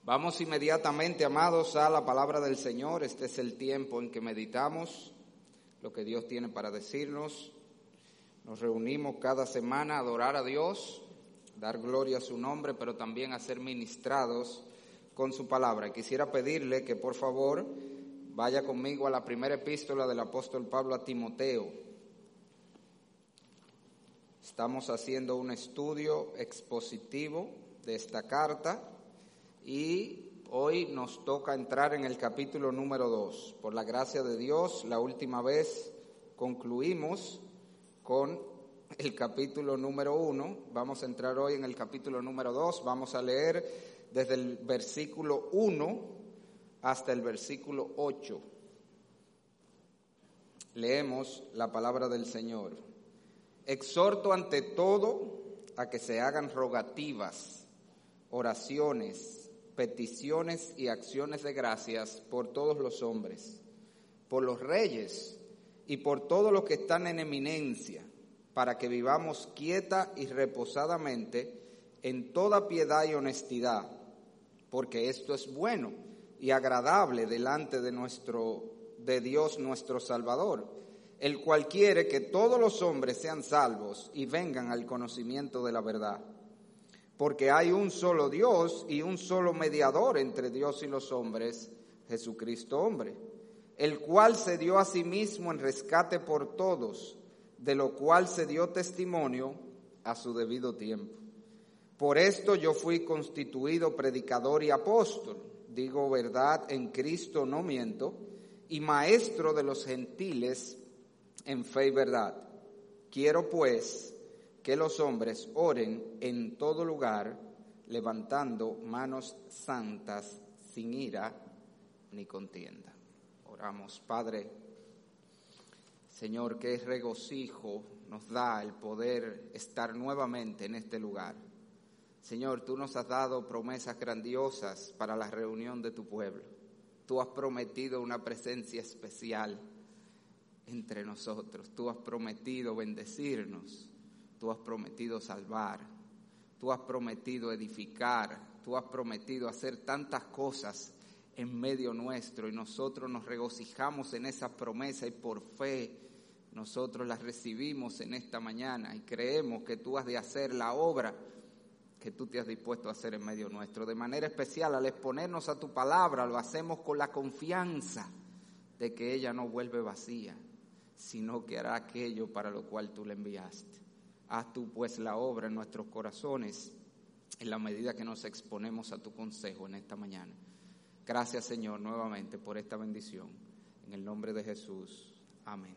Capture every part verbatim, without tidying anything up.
Vamos inmediatamente, amados, a la palabra del Señor. Este es el tiempo en que meditamos lo que Dios tiene para decirnos. Nos reunimos cada semana a adorar a Dios, dar gloria a su nombre, pero también a ser ministrados con su palabra. Y quisiera pedirle que por favor vaya conmigo a la primera epístola del apóstol Pablo a Timoteo. Estamos haciendo un estudio expositivo de esta carta y hoy nos toca entrar en el capítulo número dos. Por la gracia de Dios, la última vez concluimos con el capítulo número uno. Vamos a entrar hoy en el capítulo número dos. Vamos a leer desde el versículo uno hasta el versículo ocho. Leemos la palabra del Señor. Exhorto ante todo a que se hagan rogativas, oraciones, peticiones y acciones de gracias por todos los hombres, por los reyes y por todos los que están en eminencia, para que vivamos quieta y reposadamente en toda piedad y honestidad, porque esto es bueno y agradable delante de nuestro, de Dios nuestro Salvador, el cual quiere que todos los hombres sean salvos y vengan al conocimiento de la verdad. Porque hay un solo Dios y un solo mediador entre Dios y los hombres, Jesucristo hombre, el cual se dio a sí mismo en rescate por todos, de lo cual se dio testimonio a su debido tiempo. Por esto yo fui constituido predicador y apóstol, digo verdad en Cristo, no miento, y maestro de los gentiles en fe y verdad. Quiero pues que los hombres oren en todo lugar, levantando manos santas, sin ira ni contienda. Oramos. Padre, Señor, qué regocijo nos da el poder estar nuevamente en este lugar. Señor, tú nos has dado promesas grandiosas para la reunión de tu pueblo. Tú has prometido una presencia especial entre nosotros. Tú has prometido bendecirnos. Tú has prometido salvar, tú has prometido edificar, tú has prometido hacer tantas cosas en medio nuestro y nosotros nos regocijamos en esa promesa y por fe nosotros las recibimos en esta mañana y creemos que tú has de hacer la obra que tú te has dispuesto a hacer en medio nuestro. De manera especial, al exponernos a tu palabra, lo hacemos con la confianza de que ella no vuelve vacía, sino que hará aquello para lo cual tú la enviaste. Haz tú pues la obra en nuestros corazones en la medida que nos exponemos a tu consejo en esta mañana. Gracias, Señor, nuevamente por esta bendición. En el nombre de Jesús. Amén.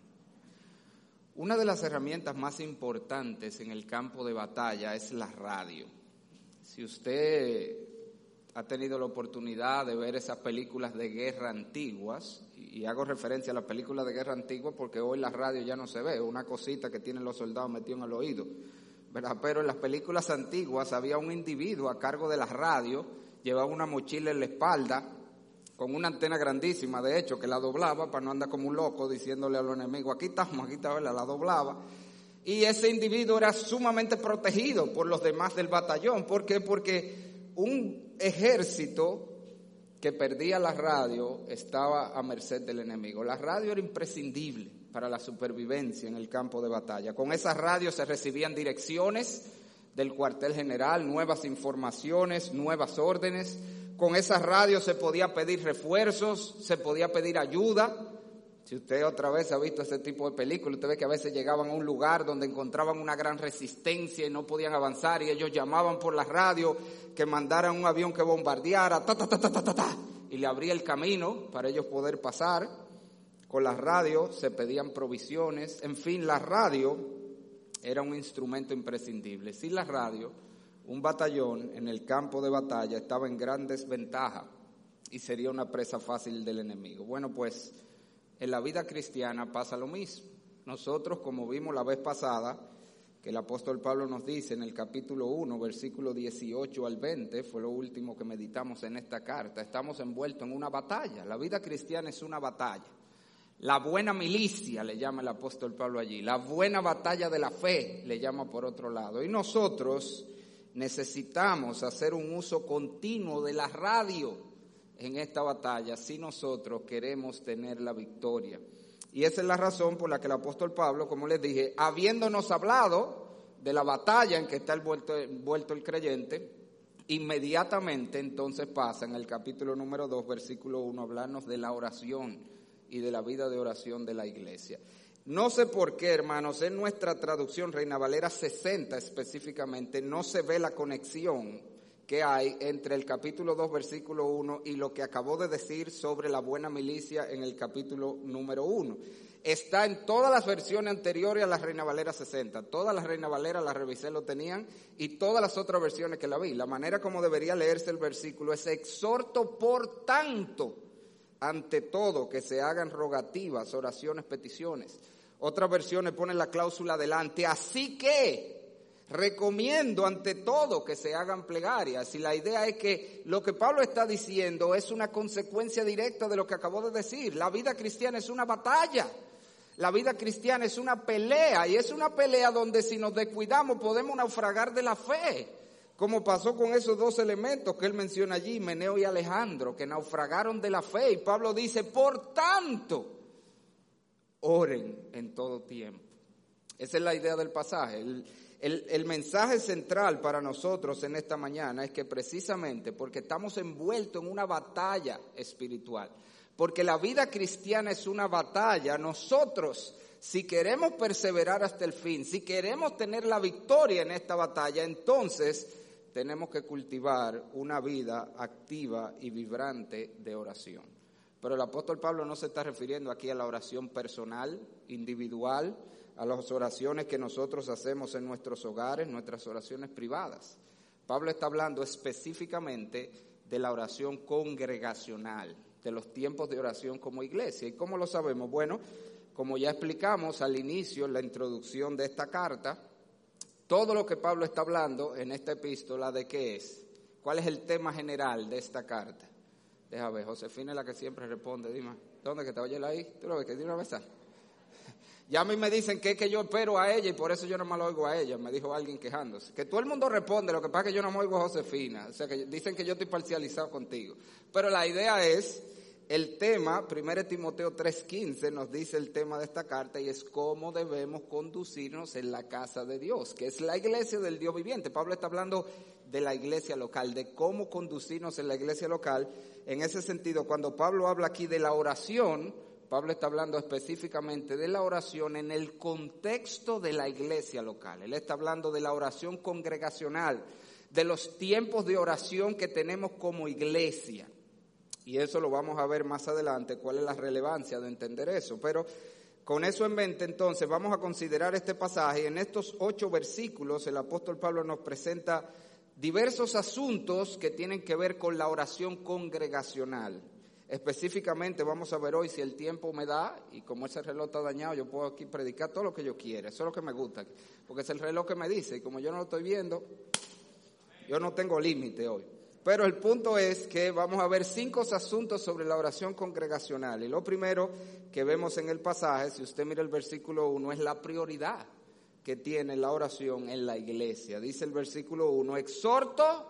Una de las herramientas más importantes en el campo de batalla es la radio. Si usted ha tenido la oportunidad de ver esas películas de guerra antiguas, y hago referencia a las películas de guerra antiguas porque hoy la radio ya no se ve, una cosita que tienen los soldados metidos en el oído, ¿verdad? Pero en las películas antiguas había un individuo a cargo de la radio, llevaba una mochila en la espalda, con una antena grandísima, de hecho, que la doblaba para no andar como un loco diciéndole a los enemigos, aquí estamos, aquí está, ¿verdad? La doblaba. Y ese individuo era sumamente protegido por los demás del batallón. ¿Por qué? Porque un ejército que perdía la radio estaba a merced del enemigo. La radio era imprescindible para la supervivencia en el campo de batalla. Con esas radios se recibían direcciones del cuartel general, nuevas informaciones, nuevas órdenes. Con esas radios se podía pedir refuerzos, se podía pedir ayuda. Si usted otra vez ha visto ese tipo de películas, usted ve que a veces llegaban a un lugar donde encontraban una gran resistencia y no podían avanzar y ellos llamaban por la radio que mandaran un avión que bombardeara, ta, ta, ta, ta, ta, ta, ta, y le abría el camino para ellos poder pasar. Con las radios se pedían provisiones. En fin, la radio era un instrumento imprescindible. Sin la radio, un batallón en el campo de batalla estaba en gran desventaja y sería una presa fácil del enemigo. Bueno, pues en la vida cristiana pasa lo mismo. Nosotros, como vimos la vez pasada, que el apóstol Pablo nos dice en el capítulo uno, versículo dieciocho al veinte, fue lo último que meditamos en esta carta, estamos envueltos en una batalla. La vida cristiana es una batalla. La buena milicia, le llama el apóstol Pablo allí, la buena batalla de la fe, le llama por otro lado. Y nosotros, Necesitamos hacer un uso continuo de la radio en esta batalla si nosotros queremos tener la victoria. Y esa es la razón por la que el apóstol Pablo, como les dije, habiéndonos hablado de la batalla en que está envuelto, envuelto el creyente, inmediatamente entonces pasa en el capítulo número dos, versículo uno, a hablarnos de la oración y de la vida de oración de la iglesia. No sé por qué, hermanos, en nuestra traducción Reina Valera sesenta específicamente no se ve la conexión que hay entre el capítulo dos, versículo uno y lo que acabó de decir sobre la buena milicia en el capítulo número uno. Está en todas las versiones anteriores a la Reina Valera sesenta. Todas las Reina Valera las revisé, lo tenían, y todas las otras versiones que la vi. La manera como debería leerse el versículo es: exhorto por tanto, ante todo, que se hagan rogativas, oraciones, peticiones. Otras versiones ponen la cláusula delante: así que recomiendo ante todo que se hagan plegarias. Y la idea es que lo que Pablo está diciendo es una consecuencia directa de lo que acabó de decir. La vida cristiana es una batalla. La vida cristiana es una pelea, y es una pelea donde si nos descuidamos podemos naufragar de la fe, como pasó con esos dos elementos que él menciona allí, Meneo y Alejandro, que naufragaron de la fe. Y Pablo dice: por tanto, oren en todo tiempo. Esa es la idea del pasaje. El, el, el mensaje central para nosotros en esta mañana es que precisamente porque estamos envueltos en una batalla espiritual, porque la vida cristiana es una batalla, nosotros, si queremos perseverar hasta el fin, si queremos tener la victoria en esta batalla, entonces tenemos que cultivar una vida activa y vibrante de oración. Pero el apóstol Pablo no se está refiriendo aquí a la oración personal, individual, a las oraciones que nosotros hacemos en nuestros hogares, nuestras oraciones privadas. Pablo está hablando específicamente de la oración congregacional, de los tiempos de oración como iglesia. ¿Y cómo lo sabemos? Bueno, como ya explicamos al inicio, en la introducción de esta carta, todo lo que Pablo está hablando en esta epístola, ¿de qué es? ¿Cuál es el tema general de esta carta? Deja ver, Josefina es la que siempre responde. Dime, ¿dónde que te oye ahí? ¿Tú lo ves que tiene una mesa? Ya a mí me dicen que es que yo espero a ella y por eso yo no me lo oigo a ella, me dijo alguien quejándose. Que todo el mundo responde, lo que pasa es que yo no me oigo a Josefina. O sea, que dicen que yo estoy parcializado contigo. Pero la idea es, el tema, primero Timoteo tres quince nos dice el tema de esta carta, y es cómo debemos conducirnos en la casa de Dios, que es la iglesia del Dios viviente. Pablo está hablando de la iglesia local, de cómo conducirnos en la iglesia local. En ese sentido, cuando Pablo habla aquí de la oración, Pablo está hablando específicamente de la oración en el contexto de la iglesia local. Él está hablando de la oración congregacional, de los tiempos de oración que tenemos como iglesia. Y eso lo vamos a ver más adelante, cuál es la relevancia de entender eso. Pero con eso en mente, entonces, vamos a considerar este pasaje. En estos ocho versículos, el apóstol Pablo nos presenta diversos asuntos que tienen que ver con la oración congregacional. Específicamente vamos a ver hoy, si el tiempo me da, y como ese reloj está dañado, yo puedo aquí predicar todo lo que yo quiera. Eso es lo que me gusta, porque es el reloj que me dice, y como yo no lo estoy viendo, yo no tengo límite hoy. Pero el punto es que vamos a ver cinco asuntos sobre la oración congregacional. Y lo primero que vemos en el pasaje, si usted mira el versículo uno, es la prioridad que tiene la oración en la iglesia. Dice el versículo uno: exhorto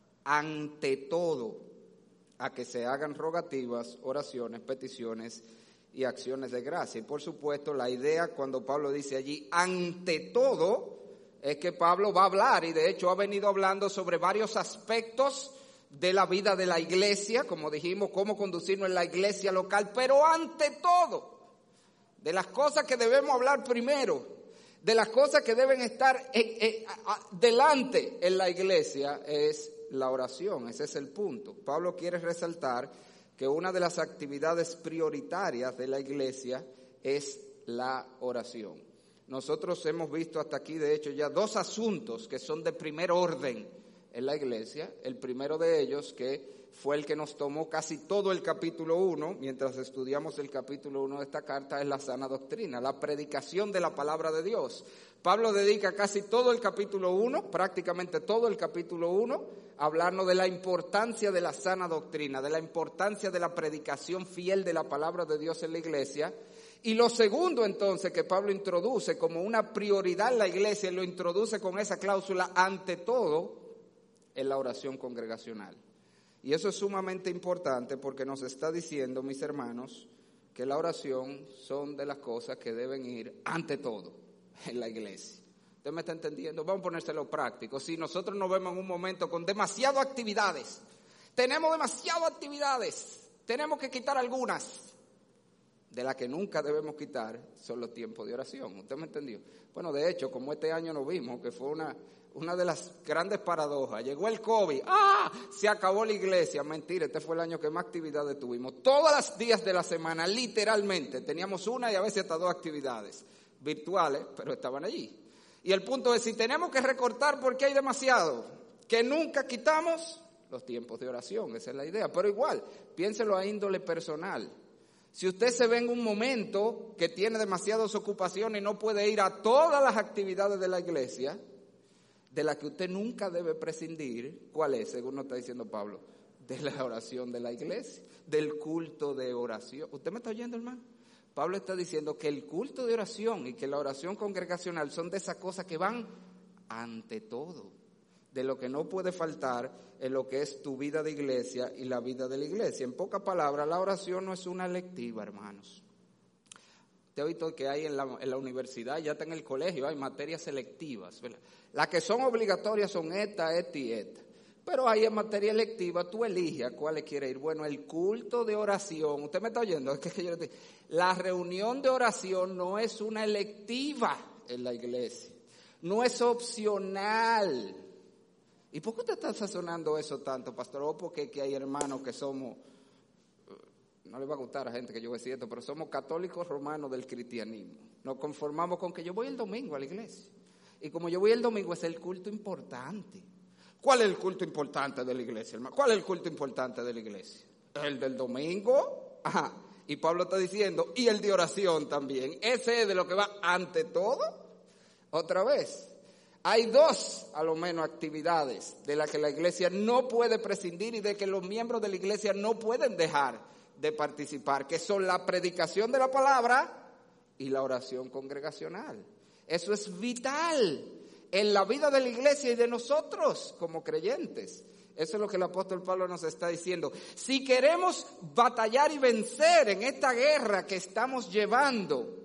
ante todo a que se hagan rogativas, oraciones, peticiones y acciones de gracia. Y por supuesto, la idea cuando Pablo dice allí ante todo es que Pablo va a hablar, y de hecho ha venido hablando sobre varios aspectos de la vida de la iglesia, como dijimos, cómo conducirnos en la iglesia local, pero ante todo, de las cosas que debemos hablar primero, de las cosas que deben estar en, en, a, a, delante en la iglesia, es la oración. Ese es el punto. Pablo quiere resaltar que una de las actividades prioritarias de la iglesia es la oración. Nosotros hemos visto hasta aquí, de hecho, ya dos asuntos que son de primer orden en la iglesia. El primero de ellos, que fue el que nos tomó casi todo el capítulo uno, mientras estudiamos el capítulo uno de esta carta, es la sana doctrina, la predicación de la palabra de Dios. Pablo dedica casi todo el capítulo uno, prácticamente todo el capítulo uno, a hablarnos de la importancia de la sana doctrina, de la importancia de la predicación fiel de la palabra de Dios en la iglesia. Y lo segundo entonces que Pablo introduce como una prioridad en la iglesia, y lo introduce con esa cláusula ante todo, en la oración congregacional. Y eso es sumamente importante porque nos está diciendo, mis hermanos, que la oración son de las cosas que deben ir ante todo en la iglesia. ¿Usted me está entendiendo? Vamos a ponérselo práctico. Si nosotros nos vemos en un momento con demasiadas actividades, tenemos demasiadas actividades, tenemos que quitar algunas. De las que nunca debemos quitar son los tiempos de oración. ¿Usted me entendió? Bueno, de hecho, como este año nos vimos, que fue una, una de las grandes paradojas. Llegó el COVID. ¡Ah! Se acabó la iglesia. Mentira, este fue el año que más actividades tuvimos. Todos los días de la semana, literalmente, teníamos una y a veces hasta dos actividades virtuales, pero estaban allí. Y el punto es, si tenemos que recortar porque hay demasiado, que nunca quitamos los tiempos de oración. Esa es la idea. Pero igual, piénselo a índole personal. Si usted se ve en un momento que tiene demasiadas ocupaciones y no puede ir a todas las actividades de la iglesia, de las que usted nunca debe prescindir, ¿cuál es? Según nos está diciendo Pablo, de la oración de la iglesia, del culto de oración. ¿Usted me está oyendo, hermano? Pablo está diciendo que el culto de oración y que la oración congregacional son de esas cosas que van ante todo, de lo que no puede faltar en lo que es tu vida de iglesia y la vida de la iglesia. En pocas palabras, la oración no es una electiva, hermanos. Te he visto que hay en la, en la universidad, ya está en el colegio, hay materias selectivas, ¿verdad? Las que son obligatorias son esta, esta y esta. Pero hay en materia electiva, tú eliges a cuáles quieres ir. Bueno, el culto de oración, ¿usted me está oyendo? Es que yo le digo, la reunión de oración no es una electiva en la iglesia, no es opcional. ¿Y por qué usted está sazonando eso tanto, pastor? O porque que hay hermanos que somos, no le va a gustar a gente que yo voy a decir esto, pero somos católicos romanos del cristianismo. Nos conformamos con que yo voy el domingo a la iglesia. Y como yo voy el domingo es el culto importante. ¿Cuál es el culto importante de la iglesia, hermano? ¿Cuál es el culto importante de la iglesia? El del domingo. Ajá. Y Pablo está diciendo, y el de oración también. Ese es de lo que va ante todo. Otra vez. Hay dos, a lo menos, actividades de las que la iglesia no puede prescindir y de que los miembros de la iglesia no pueden dejar de participar, que son la predicación de la palabra y la oración congregacional. Eso es vital en la vida de la iglesia y de nosotros como creyentes. Eso es lo que el apóstol Pablo nos está diciendo. Si queremos batallar y vencer en esta guerra que estamos llevando,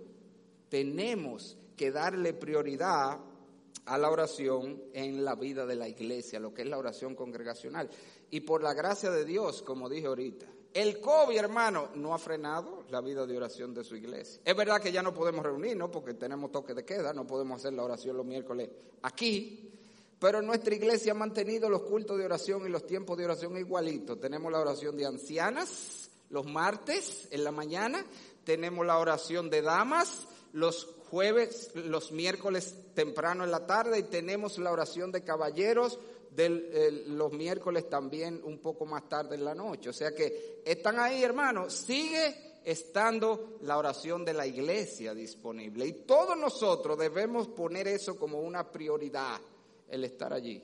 tenemos que darle prioridad a la oración en la vida de la iglesia, lo que es la oración congregacional. Y por la gracia de Dios, como dije ahorita, el COVID, hermano, no ha frenado la vida de oración de su iglesia. Es verdad que ya no podemos reunirnos porque tenemos toque de queda, no podemos hacer la oración los miércoles aquí, pero nuestra iglesia ha mantenido los cultos de oración y los tiempos de oración igualitos. Tenemos la oración de ancianas los martes en la mañana, tenemos la oración de damas los jueves, los miércoles temprano en la tarde, y tenemos la oración de caballeros del, eh, los miércoles también un poco más tarde en la noche. O sea que están ahí, hermanos, sigue estando la oración de la iglesia disponible. Y todos nosotros debemos poner eso como una prioridad, el estar allí.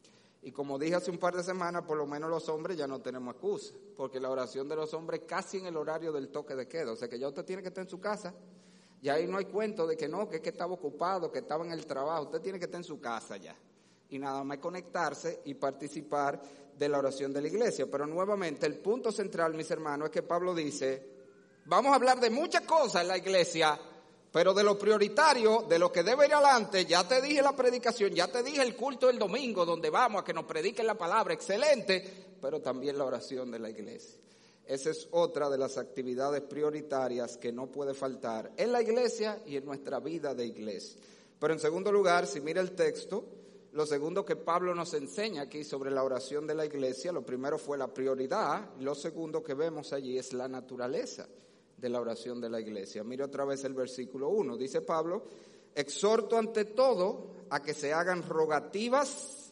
Y como dije hace un par de semanas, por lo menos los hombres ya no tenemos excusa, porque la oración de los hombres casi en el horario del toque de queda. O sea que ya usted tiene que estar en su casa. Y ahí no hay cuento de que no, que es que estaba ocupado, que estaba en el trabajo. Usted tiene que estar en su casa ya. Y nada más conectarse y participar de la oración de la iglesia. Pero nuevamente, el punto central, mis hermanos, es que Pablo dice, vamos a hablar de muchas cosas en la iglesia, pero de lo prioritario, de lo que debe ir adelante, ya te dije la predicación, ya te dije el culto del domingo, donde vamos a que nos prediquen la palabra, excelente, pero también la oración de la iglesia. Esa es otra de las actividades prioritarias que no puede faltar en la iglesia y en nuestra vida de iglesia. Pero en segundo lugar, si mira el texto, lo segundo que Pablo nos enseña aquí sobre la oración de la iglesia, lo primero fue la prioridad, y lo segundo que vemos allí es la naturaleza de la oración de la iglesia. Mire otra vez el versículo uno, dice Pablo, exhorto ante todo a que se hagan rogativas,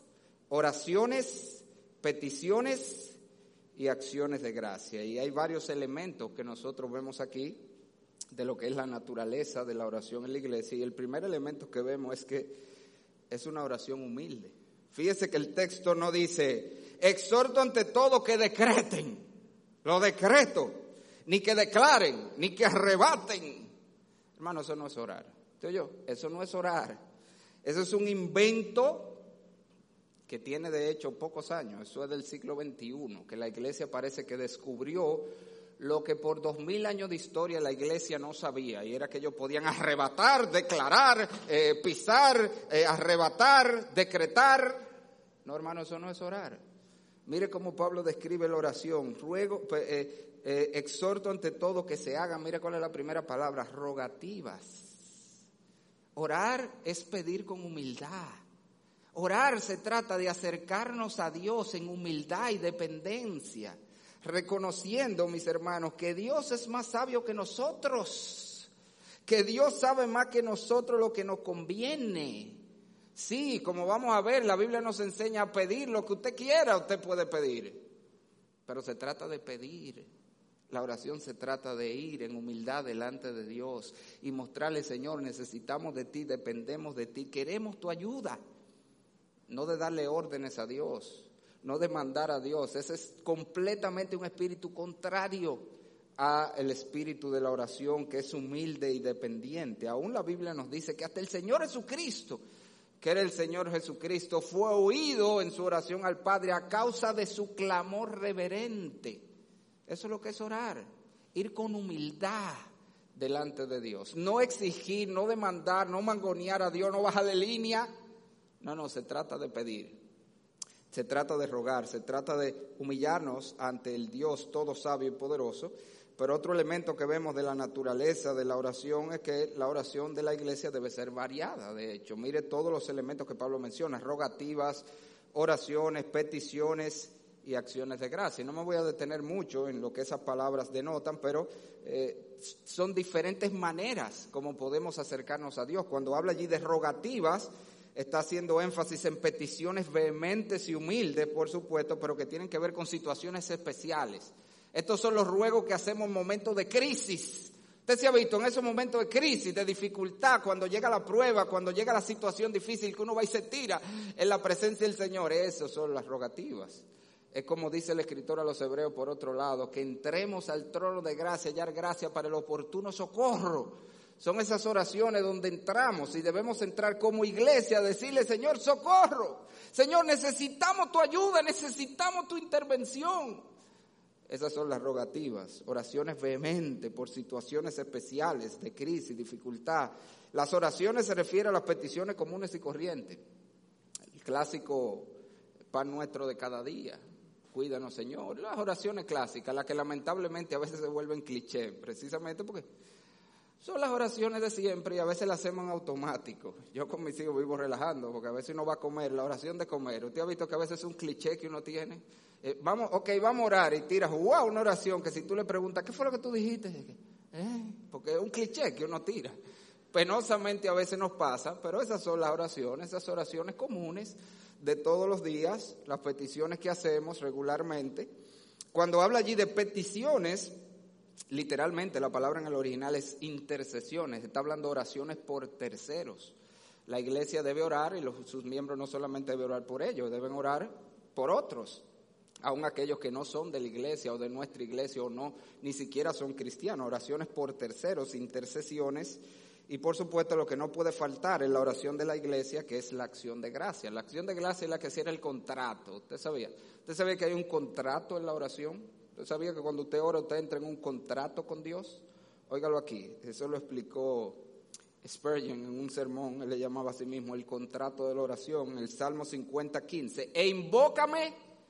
oraciones, peticiones y acciones de gracia. Y hay varios elementos que nosotros vemos aquí de lo que es la naturaleza de la oración en la iglesia. Y el primer elemento que vemos es que es una oración humilde. Fíjese que el texto no dice, exhorto ante todo que decreten, lo decreto, ni que declaren, ni que arrebaten. Hermano, eso no es orar. ¿Usted oyó? Eso no es orar. Eso es un invento que tiene de hecho pocos años, eso es del siglo veintiuno, que la iglesia parece que descubrió lo que por dos mil años de historia la iglesia no sabía, y era que ellos podían arrebatar, declarar, eh, pisar, eh, arrebatar, decretar. No, hermano, eso no es orar. Mire cómo Pablo describe la oración. Ruego, eh, eh, exhorto ante todo que se hagan, mire cuál es la primera palabra, rogativas. Orar es pedir con humildad. Orar se trata de acercarnos a Dios en humildad y dependencia, reconociendo, mis hermanos, que Dios es más sabio que nosotros, que Dios sabe más que nosotros lo que nos conviene. Sí, como vamos a ver, la Biblia nos enseña a pedir lo que usted quiera, usted puede pedir, pero se trata de pedir. La oración se trata de ir en humildad delante de Dios y mostrarle, Señor, necesitamos de ti, dependemos de ti, queremos tu ayuda. No de darle órdenes a Dios, no de mandar a Dios. Ese es completamente un espíritu contrario al espíritu de la oración, que es humilde y dependiente. Aún la Biblia nos dice que hasta el Señor Jesucristo, que era el Señor Jesucristo, fue oído en su oración al Padre a causa de su clamor reverente. Eso es lo que es orar, ir con humildad delante de Dios. No exigir, no demandar, no mangonear a Dios, no bajar de línea. No, no, se trata de pedir, se trata de rogar, se trata de humillarnos ante el Dios todo sabio y poderoso. Pero otro elemento que vemos de la naturaleza de la oración es que la oración de la iglesia debe ser variada. De hecho, mire todos los elementos que Pablo menciona: rogativas, oraciones, peticiones y acciones de gracia. No me voy a detener mucho en lo que esas palabras denotan, pero eh, son diferentes maneras como podemos acercarnos a Dios. Cuando habla allí de rogativas, está haciendo énfasis en peticiones vehementes y humildes, por supuesto, pero que tienen que ver con situaciones especiales. Estos son los ruegos que hacemos en momentos de crisis. Usted se ha visto en esos momentos de crisis, de dificultad, cuando llega la prueba, cuando llega la situación difícil, que uno va y se tira en la presencia del Señor. Esas son las rogativas. Es como dice el escritor a los Hebreos, por otro lado, que entremos al trono de gracia, hallar gracia para el oportuno socorro. Son esas oraciones donde entramos y debemos entrar como iglesia a decirle: Señor, socorro. Señor, necesitamos tu ayuda, necesitamos tu intervención. Esas son las rogativas, oraciones vehementes por situaciones especiales de crisis, dificultad. Las oraciones se refieren a las peticiones comunes y corrientes. El clásico pan nuestro de cada día. Cuídanos, Señor. Las oraciones clásicas, las que lamentablemente a veces se vuelven cliché, precisamente porque son las oraciones de siempre y a veces las hacemos en automático. Yo con mis hijos vivo relajando porque a veces uno va a comer, la oración de comer. ¿Usted ha visto que a veces es un cliché que uno tiene? Eh, vamos, ok, vamos a orar y tiras, wow, una oración que si tú le preguntas, ¿qué fue lo que tú dijiste? ¿Eh? Porque es un cliché que uno tira. Penosamente a veces nos pasa, pero esas son las oraciones, esas oraciones comunes de todos los días, las peticiones que hacemos regularmente. Cuando habla allí de peticiones, literalmente la palabra en el original es intercesiones, está hablando de oraciones por terceros. La iglesia debe orar y los, sus miembros no solamente deben orar por ellos, deben orar por otros, aun aquellos que no son de la iglesia o de nuestra iglesia o no, ni siquiera son cristianos. Oraciones por terceros, intercesiones. Y por supuesto lo que no puede faltar en la oración de la iglesia, que es la acción de gracia. La acción de gracia es la que cierra el contrato. ¿Usted sabía? ¿Usted sabía que hay un contrato en la oración? ¿Usted sabía que cuando usted ora usted entra en un contrato con Dios? Óigalo aquí, eso lo explicó Spurgeon en un sermón, él le llamaba a sí mismo el contrato de la oración, en el Salmo cincuenta, quince. E invócame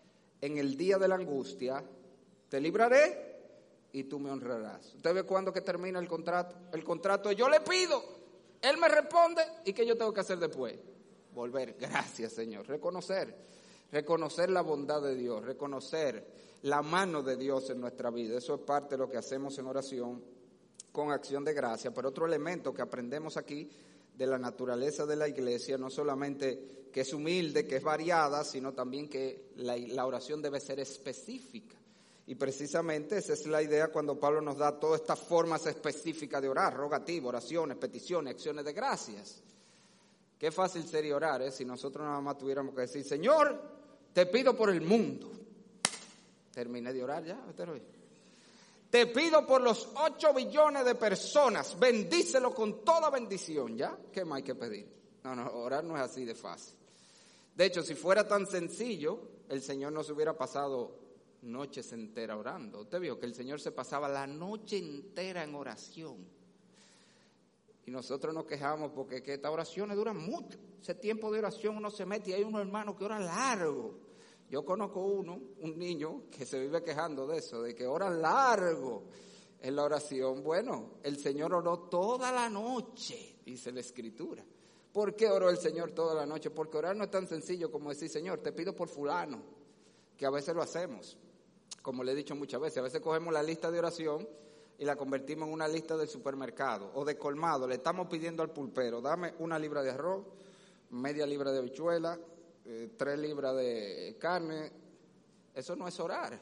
en el día de la angustia, te libraré y tú me honrarás. ¿Usted ve cuándo que termina el contrato? El contrato es: yo le pido, él me responde, ¿y qué yo tengo que hacer después? Volver. Gracias, Señor. Reconocer, reconocer la bondad de Dios, reconocer la mano de Dios en nuestra vida. Eso es parte de lo que hacemos en oración con acción de gracia. Pero otro elemento que aprendemos aquí de la naturaleza de la iglesia, no solamente que es humilde, que es variada, sino también que la, la oración debe ser específica. Y precisamente esa es la idea cuando Pablo nos da todas estas formas específicas de orar: rogativa, oraciones, peticiones, acciones de gracias. Qué fácil sería orar, ¿eh? Si nosotros nada más tuviéramos que decir: Señor, te pido por el mundo. Terminé de orar ya. Te pido por los ocho billones de personas, bendícelo con toda bendición, ¿ya? ¿Qué más hay que pedir? No, no, orar no es así de fácil. De hecho, si fuera tan sencillo, el Señor no se hubiera pasado noches enteras orando. Usted vio que el Señor se pasaba la noche entera en oración. Y nosotros nos quejamos porque que estas oraciones duran mucho. Ese tiempo de oración uno se mete y hay unos hermanos que oran largo. Yo conozco uno, un niño, que se vive quejando de eso, de que ora largo en la oración. Bueno, el Señor oró toda la noche, dice la Escritura. ¿Por qué oró el Señor toda la noche? Porque orar no es tan sencillo como decir, Señor, te pido por fulano, que a veces lo hacemos. Como le he dicho muchas veces, a veces cogemos la lista de oración y la convertimos en una lista del supermercado o de colmado. Le estamos pidiendo al pulpero, dame una libra de arroz, media libra de habichuela, eh, tres libras de carne. Eso no es orar.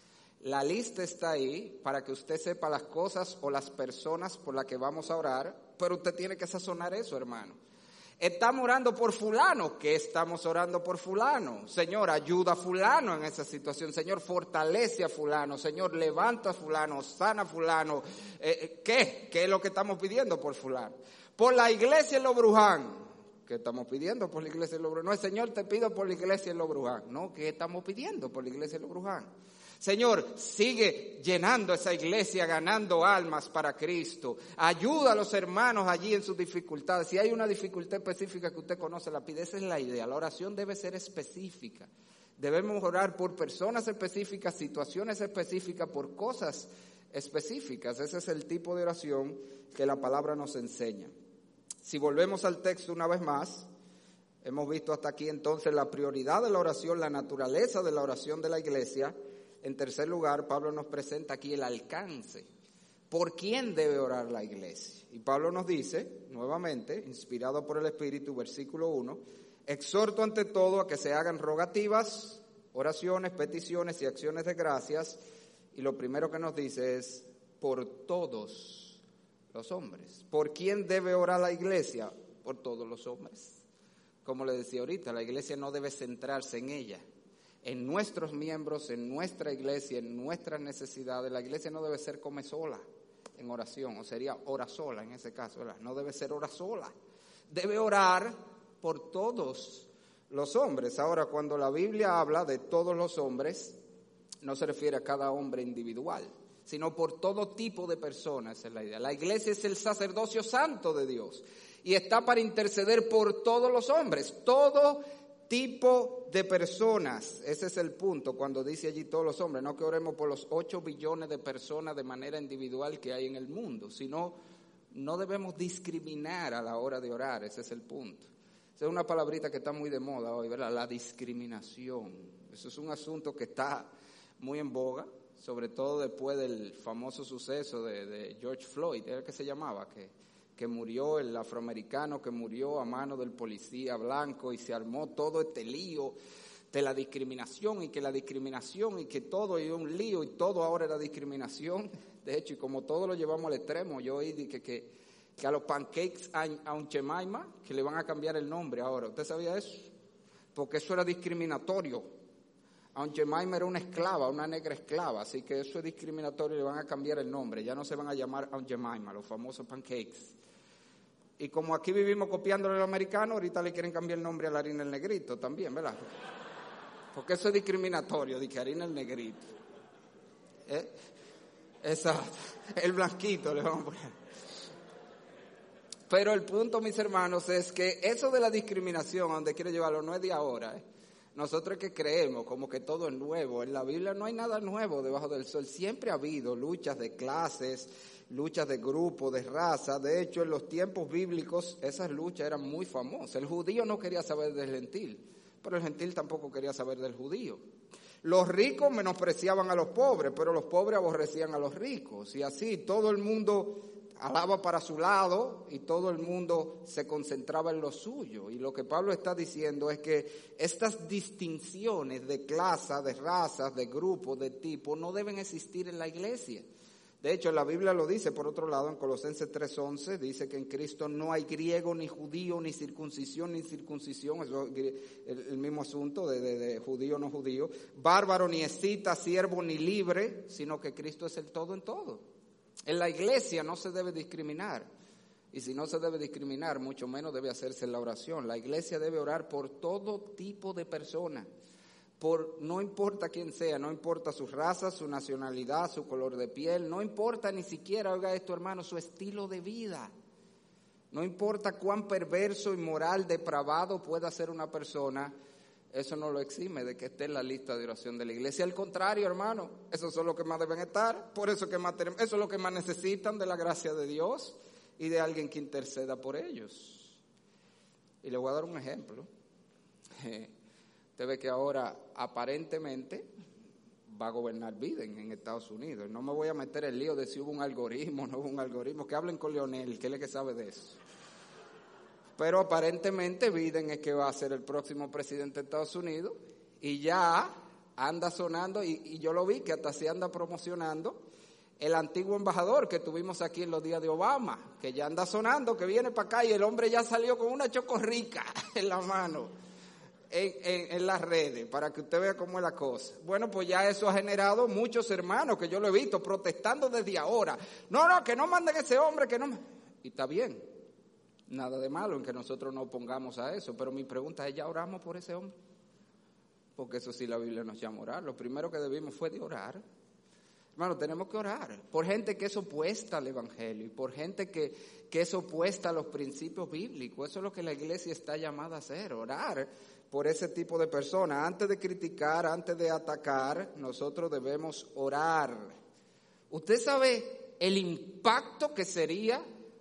La lista está ahí para que usted sepa las cosas o las personas por las que vamos a orar, pero usted tiene que sazonar eso, hermano. Estamos orando por fulano. ¿Qué estamos orando por fulano? Señor, ayuda a fulano en esa situación. Señor, fortalece a fulano. Señor, levanta a fulano, sana a fulano. Eh, ¿Qué? ¿Qué es lo que estamos pidiendo por fulano? Por la iglesia en Lobruján. ¿Qué estamos pidiendo por la iglesia en Lobruján? No, Señor, te pido por la iglesia en Lobruján. No, ¿qué estamos pidiendo por la iglesia en Lobruján? Señor, sigue llenando esa iglesia, ganando almas para Cristo. Ayuda a los hermanos allí en sus dificultades. Si hay una dificultad específica que usted conoce, la pide. Esa es la idea. La oración debe ser específica. Debemos orar por personas específicas, situaciones específicas, por cosas específicas. Ese es el tipo de oración que la palabra nos enseña. Si volvemos al texto una vez más, hemos visto hasta aquí entonces la prioridad de la oración, la naturaleza de la oración de la iglesia. En tercer lugar, Pablo nos presenta aquí el alcance. ¿Por quién debe orar la iglesia? Y Pablo nos dice, nuevamente, inspirado por el Espíritu, versículo uno, exhorto ante todo a que se hagan rogativas, oraciones, peticiones y acciones de gracias. Y lo primero que nos dice es, por todos los hombres. ¿Por quién debe orar la iglesia? Por todos los hombres. Como le decía ahorita, la iglesia no debe centrarse en ella, en nuestros miembros, en nuestra iglesia, en nuestras necesidades. La iglesia no debe ser come sola en oración, o sería ora sola en ese caso, ¿verdad? No debe ser ora sola. Debe orar por todos los hombres. Ahora, cuando la Biblia habla de todos los hombres, no se refiere a cada hombre individual, sino por todo tipo de personas, esa es la idea. La iglesia es el sacerdocio santo de Dios y está para interceder por todos los hombres, todo tipo de personas. Ese es el punto cuando dice allí todos los hombres, no que oremos por los ocho billones de personas de manera individual que hay en el mundo, sino no debemos discriminar a la hora de orar, ese es el punto. Esa es una palabrita que está muy de moda hoy, ¿verdad? La discriminación. Eso es un asunto que está muy en boga, sobre todo después del famoso suceso de, de George Floyd, era que se llamaba, que, que murió el afroamericano, que murió a mano del policía blanco y se armó todo este lío de la discriminación y que la discriminación y que todo y un lío y todo ahora era discriminación. De hecho, y como todo lo llevamos al extremo, yo oí que, que, que a los pancakes Aunt Jemima, que le van a cambiar el nombre ahora. ¿Usted sabía eso? Porque eso era discriminatorio. Aunt Jemima era una esclava, una negra esclava, así que eso es discriminatorio y le van a cambiar el nombre. Ya no se van a llamar Aunt Jemima, los famosos pancakes. Y como aquí vivimos copiándole a los americanos, ahorita le quieren cambiar el nombre a la harina el negrito también, ¿verdad? Porque eso es discriminatorio, de que harina el negrito. ¿Eh? Exacto, el blanquito le vamos a poner. Pero el punto, mis hermanos, es que eso de la discriminación, a donde quiero llevarlo, no es de ahora, ¿eh? Nosotros que creemos como que todo es nuevo, en la Biblia no hay nada nuevo debajo del sol. Siempre ha habido luchas de clases, luchas de grupo, de raza. De hecho, en los tiempos bíblicos esas luchas eran muy famosas. El judío no quería saber del gentil, pero el gentil tampoco quería saber del judío. Los ricos menospreciaban a los pobres, pero los pobres aborrecían a los ricos. Y así todo el mundo alaba para su lado y todo el mundo se concentraba en lo suyo. Y lo que Pablo está diciendo es que estas distinciones de clase, de razas, de grupos, de tipo, no deben existir en la iglesia. De hecho, la Biblia lo dice, por otro lado, en Colosenses tres once, dice que en Cristo no hay griego, ni judío, ni circuncisión, ni circuncisión, eso es el, el mismo asunto de, de, de judío, no judío, bárbaro, ni escita, siervo, ni libre, sino que Cristo es el todo en todo. En la iglesia no se debe discriminar. Y si no se debe discriminar, mucho menos debe hacerse la oración. La iglesia debe orar por todo tipo de personas. Por, no importa quién sea, no importa su raza, su nacionalidad, su color de piel, no importa ni siquiera, oiga esto hermano, su estilo de vida. No importa cuán perverso, inmoral, depravado pueda ser una persona, eso no lo exime de que esté en la lista de oración de la iglesia. Al contrario, hermano, esos son los que más deben estar, por eso, que más, eso es lo que más necesitan de la gracia de Dios y de alguien que interceda por ellos. Y le voy a dar un ejemplo. Usted ve que ahora aparentemente va a gobernar Biden en Estados Unidos. No me voy a meter en el lío de si hubo un algoritmo, no hubo un algoritmo. Que hablen con Leonel, que él es el que sabe de eso. Pero aparentemente Biden es que va a ser el próximo presidente de Estados Unidos. Y ya anda sonando, y, y yo lo vi que hasta se anda promocionando, el antiguo embajador que tuvimos aquí en los días de Obama, que ya anda sonando, que viene para acá y el hombre ya salió con una chocorrica en la mano. En, en, en las redes, para que usted vea cómo es la cosa. Bueno, pues ya eso ha generado muchos hermanos que yo lo he visto protestando desde ahora. No, no, que no manden ese hombre, que no. Y está bien, nada de malo en que nosotros nos opongamos a eso, pero mi pregunta es, ¿ya oramos por ese hombre? Porque eso sí la Biblia nos llama a orar. Lo primero que debimos fue de orar. Hermano, tenemos que orar por gente que es opuesta al Evangelio y por gente que, que es opuesta a los principios bíblicos. Eso es lo que la iglesia está llamada a hacer, orar por ese tipo de personas. Antes de criticar, antes de atacar, nosotros debemos orar. ¿Usted sabe el impacto que sería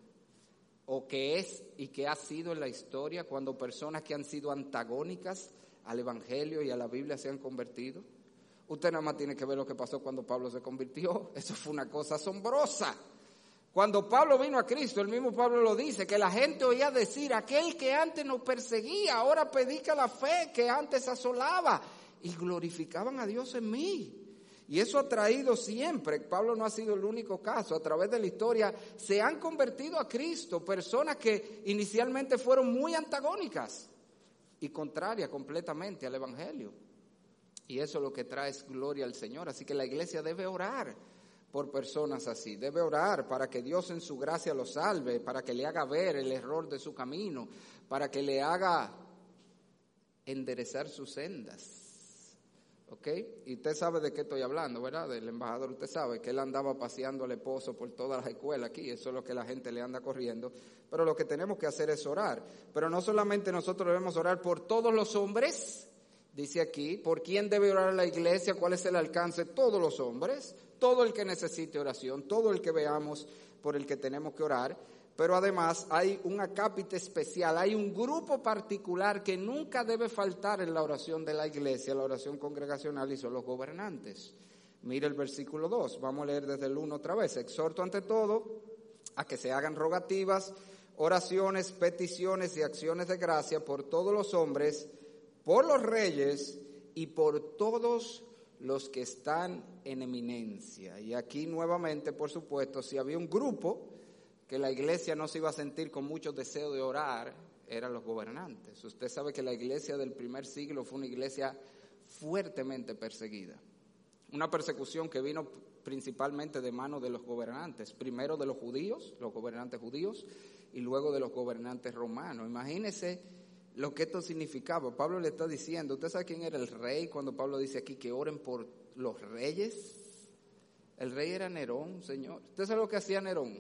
o que es y que ha sido en la historia cuando personas que han sido antagónicas al Evangelio y a la Biblia se han convertido? Usted nada más tiene que ver lo que pasó cuando Pablo se convirtió. Eso fue una cosa asombrosa. Cuando Pablo vino a Cristo, el mismo Pablo lo dice, que la gente oía decir, aquel que antes nos perseguía, ahora predica la fe que antes asolaba, y glorificaban a Dios en mí. Y eso ha traído siempre, Pablo no ha sido el único caso, a través de la historia se han convertido a Cristo personas que inicialmente fueron muy antagónicas y contrarias completamente al Evangelio. Y eso lo que trae es gloria al Señor, así que la iglesia debe orar por personas así, debe orar para que Dios en su gracia lo salve, para que le haga ver el error de su camino, para que le haga enderezar sus sendas, ¿ok? Y usted sabe de qué estoy hablando, ¿verdad? Del embajador, usted sabe que él andaba paseando al esposo por todas las escuelas aquí, eso es lo que la gente le anda corriendo, pero lo que tenemos que hacer es orar, pero no solamente nosotros debemos orar por todos los hombres. Dice aquí, ¿por quién debe orar la iglesia? ¿Cuál es el alcance? Todos los hombres, todo el que necesite oración, todo el que veamos por el que tenemos que orar. Pero además hay un acápite especial, hay un grupo particular que nunca debe faltar en la oración de la iglesia, la oración congregacional, y son los gobernantes. Mire el versículo dos, vamos a leer desde el uno otra vez. Exhorto ante todo a que se hagan rogativas, oraciones, peticiones y acciones de gracia por todos los hombres, por los reyes y por todos los que están en eminencia. Y aquí nuevamente, por supuesto, si había un grupo que la iglesia no se iba a sentir con mucho deseo de orar, eran los gobernantes. Usted sabe que la iglesia del primer siglo fue una iglesia fuertemente perseguida. Una persecución que vino principalmente de mano de los gobernantes, primero de los judíos, los gobernantes judíos, y luego de los gobernantes romanos. Imagínese lo que esto significaba. Pablo le está diciendo, ¿usted sabe quién era el rey cuando Pablo dice aquí que oren por los reyes? El rey era Nerón, señor. ¿Usted sabe lo que hacía Nerón?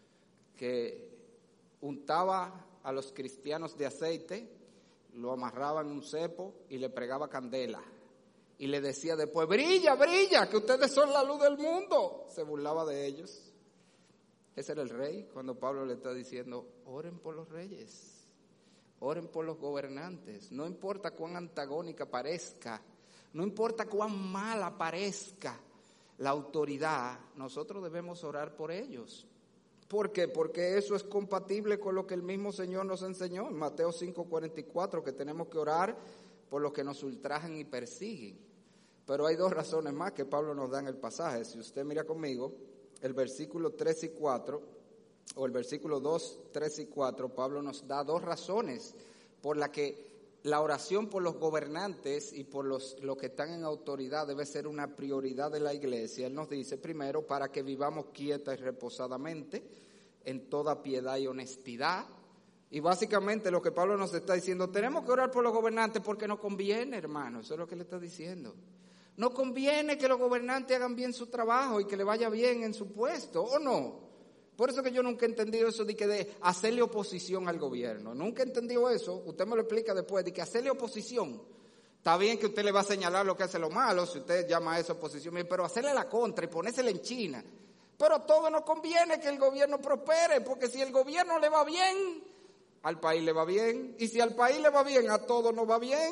Que untaba a los cristianos de aceite, lo amarraba en un cepo y le pregaba candela. Y le decía después, brilla, brilla, que ustedes son la luz del mundo. Se burlaba de ellos. Ese era el rey cuando Pablo le está diciendo, oren por los reyes. Oren por los gobernantes, no importa cuán antagónica parezca, no importa cuán mala parezca la autoridad, nosotros debemos orar por ellos. ¿Por qué? Porque eso es compatible con lo que el mismo Señor nos enseñó en Mateo cinco cuarenta y cuatro, que tenemos que orar por los que nos ultrajan y persiguen. Pero hay dos razones más que Pablo nos da en el pasaje. Si usted mira conmigo, el versículo tres y cuatro, o el versículo dos, tres y cuatro, Pablo nos da dos razones por las que la oración por los gobernantes y por los, los que están en autoridad debe ser una prioridad de la iglesia. Él nos dice, primero, para que vivamos quieta y reposadamente en toda piedad y honestidad. Y básicamente lo que Pablo nos está diciendo, tenemos que orar por los gobernantes porque nos conviene, hermano, eso es lo que le está diciendo. Nos conviene que los gobernantes hagan bien su trabajo y que le vaya bien en su puesto, ¿o no? Por eso que yo nunca he entendido eso de que de hacerle oposición al gobierno. Nunca he entendido eso, usted me lo explica después, de que hacerle oposición. Está bien que usted le va a señalar lo que hace lo malo, si usted llama a eso oposición, pero hacerle la contra y ponérsela en China. Pero a todos nos conviene que el gobierno prospere, porque si el gobierno le va bien, al país le va bien. Y si al país le va bien, a todos nos va bien,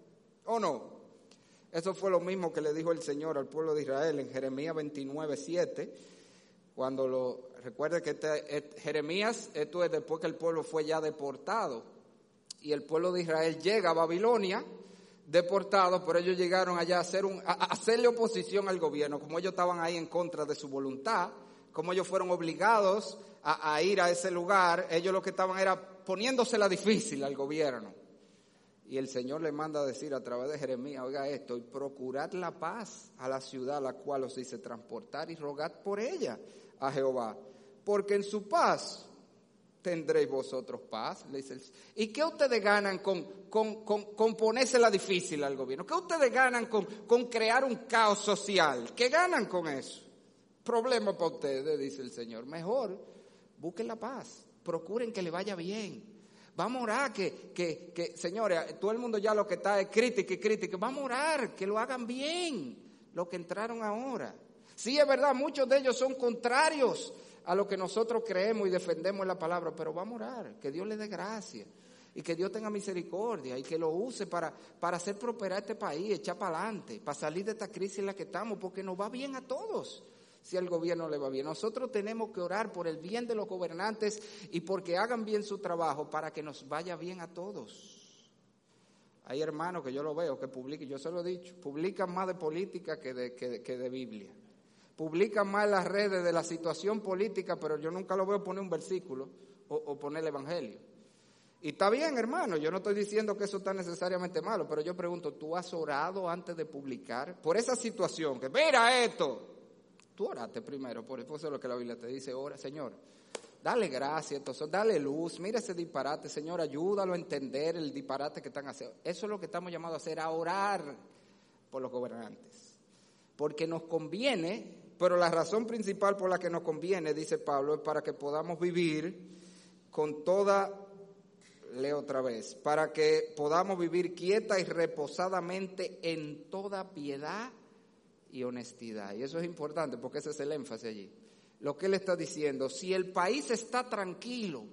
¿o no? Eso fue lo mismo que le dijo el Señor al pueblo de Israel en Jeremías veintinueve, siete, cuando lo, recuerde que este, este, Jeremías, esto es después que el pueblo fue ya deportado, y el pueblo de Israel llega a Babilonia, deportados, pero ellos llegaron allá a, hacer un, a, a hacerle oposición al gobierno, como ellos estaban ahí en contra de su voluntad, como ellos fueron obligados a, a ir a ese lugar, ellos lo que estaban era poniéndosela difícil al gobierno. Y el Señor le manda a decir a través de Jeremías, oiga esto, y procurad la paz a la ciudad a la cual os hice transportar y rogad por ella a Jehová, porque en su paz tendréis vosotros paz, le dice el Señor. ¿Y qué ustedes ganan con, con, con, con ponérsela difícil al gobierno? ¿Qué ustedes ganan con, con crear un caos social? ¿Qué ganan con eso? Problema para ustedes, dice el Señor. Mejor busquen la paz, procuren que le vaya bien. Vamos a orar que, que, que, señores, todo el mundo ya lo que está es crítica y crítica. Vamos a orar que lo hagan bien, los que entraron ahora. Sí, es verdad, muchos de ellos son contrarios a lo que nosotros creemos y defendemos en la palabra, pero vamos a orar, que Dios le dé gracia y que Dios tenga misericordia y que lo use para, para hacer prosperar este país, echar para adelante, para salir de esta crisis en la que estamos, porque nos va bien a todos. Si al gobierno le va bien, nosotros tenemos que orar por el bien de los gobernantes y porque hagan bien su trabajo para que nos vaya bien a todos. Hay hermanos que yo lo veo que publican, yo se lo he dicho, publican más de política que de, que de, que de Biblia. Publican más en las redes de la situación política, pero yo nunca lo veo poner un versículo o, o poner el evangelio. Y está bien, hermano, yo no estoy diciendo que eso está necesariamente malo, pero yo pregunto, ¿tú has orado antes de publicar? Por esa situación, que mira esto. Tú oraste primero, por eso es lo que la Biblia te dice, ora, Señor, dale gracias, entonces, dale luz, mira ese disparate, Señor, ayúdalo a entender el disparate que están haciendo. Eso es lo que estamos llamados a hacer, a orar por los gobernantes, porque nos conviene, pero la razón principal por la que nos conviene, dice Pablo, es para que podamos vivir con toda, leo otra vez, para que podamos vivir quieta y reposadamente en toda piedad y honestidad. Y eso es importante porque ese es el énfasis allí. Lo que él está diciendo, si el país está tranquilo,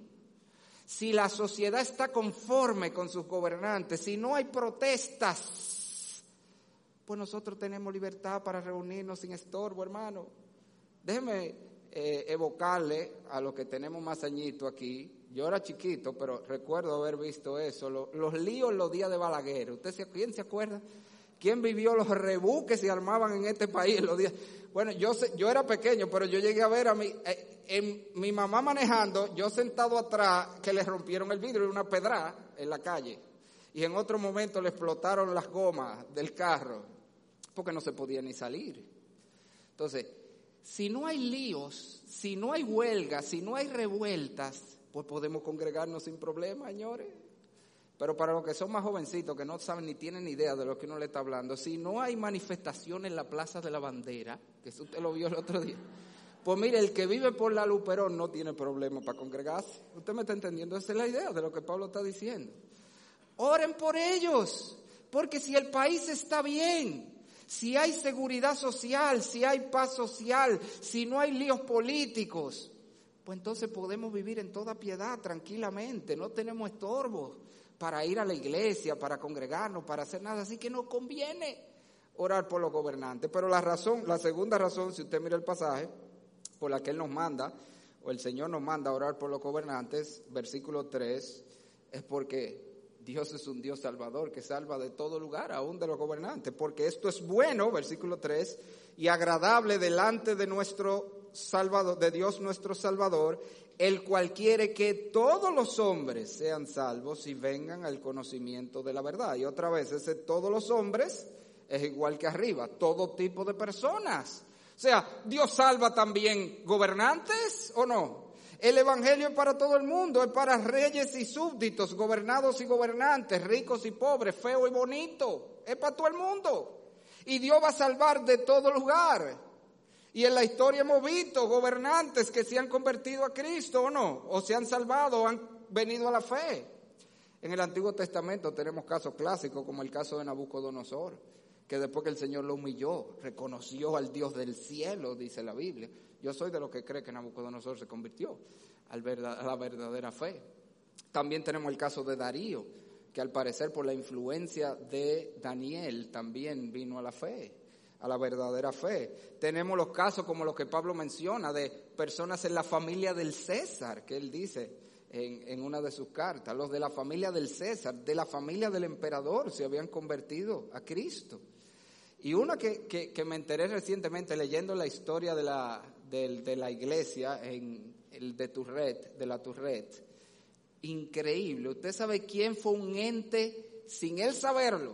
si la sociedad está conforme con sus gobernantes, si no hay protestas, pues nosotros tenemos libertad para reunirnos sin estorbo, hermano. Déjeme eh, evocarle a los que tenemos más añitos aquí. Yo era chiquito, pero recuerdo haber visto eso, los, los líos los días de Balaguer. ¿Usted se, quién se acuerda? ¿Quién vivió los rebús que se armaban en este país en los días? Bueno, yo sé, yo era pequeño, pero yo llegué a ver a mi, eh, en, mi mamá manejando, yo sentado atrás, que le rompieron el vidrio de una pedra en la calle. Y en otro momento le explotaron las gomas del carro, porque no se podía ni salir. Entonces, si no hay líos, si no hay huelgas, si no hay revueltas, pues podemos congregarnos sin problema, señores. Pero para los que son más jovencitos, que no saben ni tienen ni idea de lo que uno le está hablando, si no hay manifestación en la Plaza de la Bandera, que eso usted lo vio el otro día, pues mire, el que vive por la Luperón no tiene problema para congregarse. Usted me está entendiendo, esa es la idea de lo que Pablo está diciendo. Oren por ellos, porque si el país está bien, si hay seguridad social, si hay paz social, si no hay líos políticos, pues entonces podemos vivir en toda piedad, tranquilamente, no tenemos estorbos para ir a la iglesia, para congregarnos, para hacer nada, así que nos conviene orar por los gobernantes. Pero la razón, la segunda razón, si usted mira el pasaje, por la que Él nos manda, o el Señor nos manda a orar por los gobernantes, versículo tres, es porque Dios es un Dios salvador, que salva de todo lugar, aún de los gobernantes, porque esto es bueno, versículo tres, y agradable delante de nuestro Salvador, de Dios nuestro Salvador, el cual quiere que todos los hombres sean salvos y vengan al conocimiento de la verdad. Y otra vez, ese todos los hombres es igual que arriba, todo tipo de personas. O sea, ¿Dios salva también gobernantes o no? El evangelio es para todo el mundo, es para reyes y súbditos, gobernados y gobernantes, ricos y pobres, feo y bonito. Es para todo el mundo. Y Dios va a salvar de todo lugar. Y en la historia hemos visto gobernantes que se han convertido a Cristo o no, o se han salvado o han venido a la fe. En el Antiguo Testamento tenemos casos clásicos como el caso de Nabucodonosor, que después que el Señor lo humilló, reconoció al Dios del cielo, dice la Biblia. Yo soy de los que cree que Nabucodonosor se convirtió al verdad, a la verdadera fe. También tenemos el caso de Darío, que al parecer por la influencia de Daniel también vino a la fe, a la verdadera fe. Tenemos los casos como los que Pablo menciona de personas en la familia del César, que él dice en, en una de sus cartas, los de la familia del César, de la familia del emperador se habían convertido a Cristo. Y una que, que, que me enteré recientemente leyendo la historia de la, de, de la iglesia en el de Tourette, de la Tourette, increíble. Usted sabe quién fue un ente, sin él saberlo,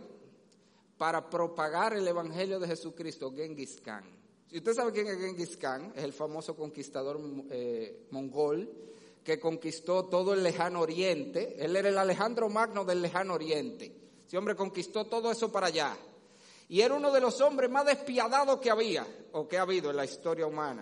para propagar el evangelio de Jesucristo, Genghis Khan. Si usted sabe quién es Genghis Khan, es el famoso conquistador eh, mongol que conquistó todo el lejano oriente. Él era el Alejandro Magno del lejano oriente. Ese hombre conquistó todo eso para allá. Y era uno de los hombres más despiadados que había, o que ha habido en la historia humana.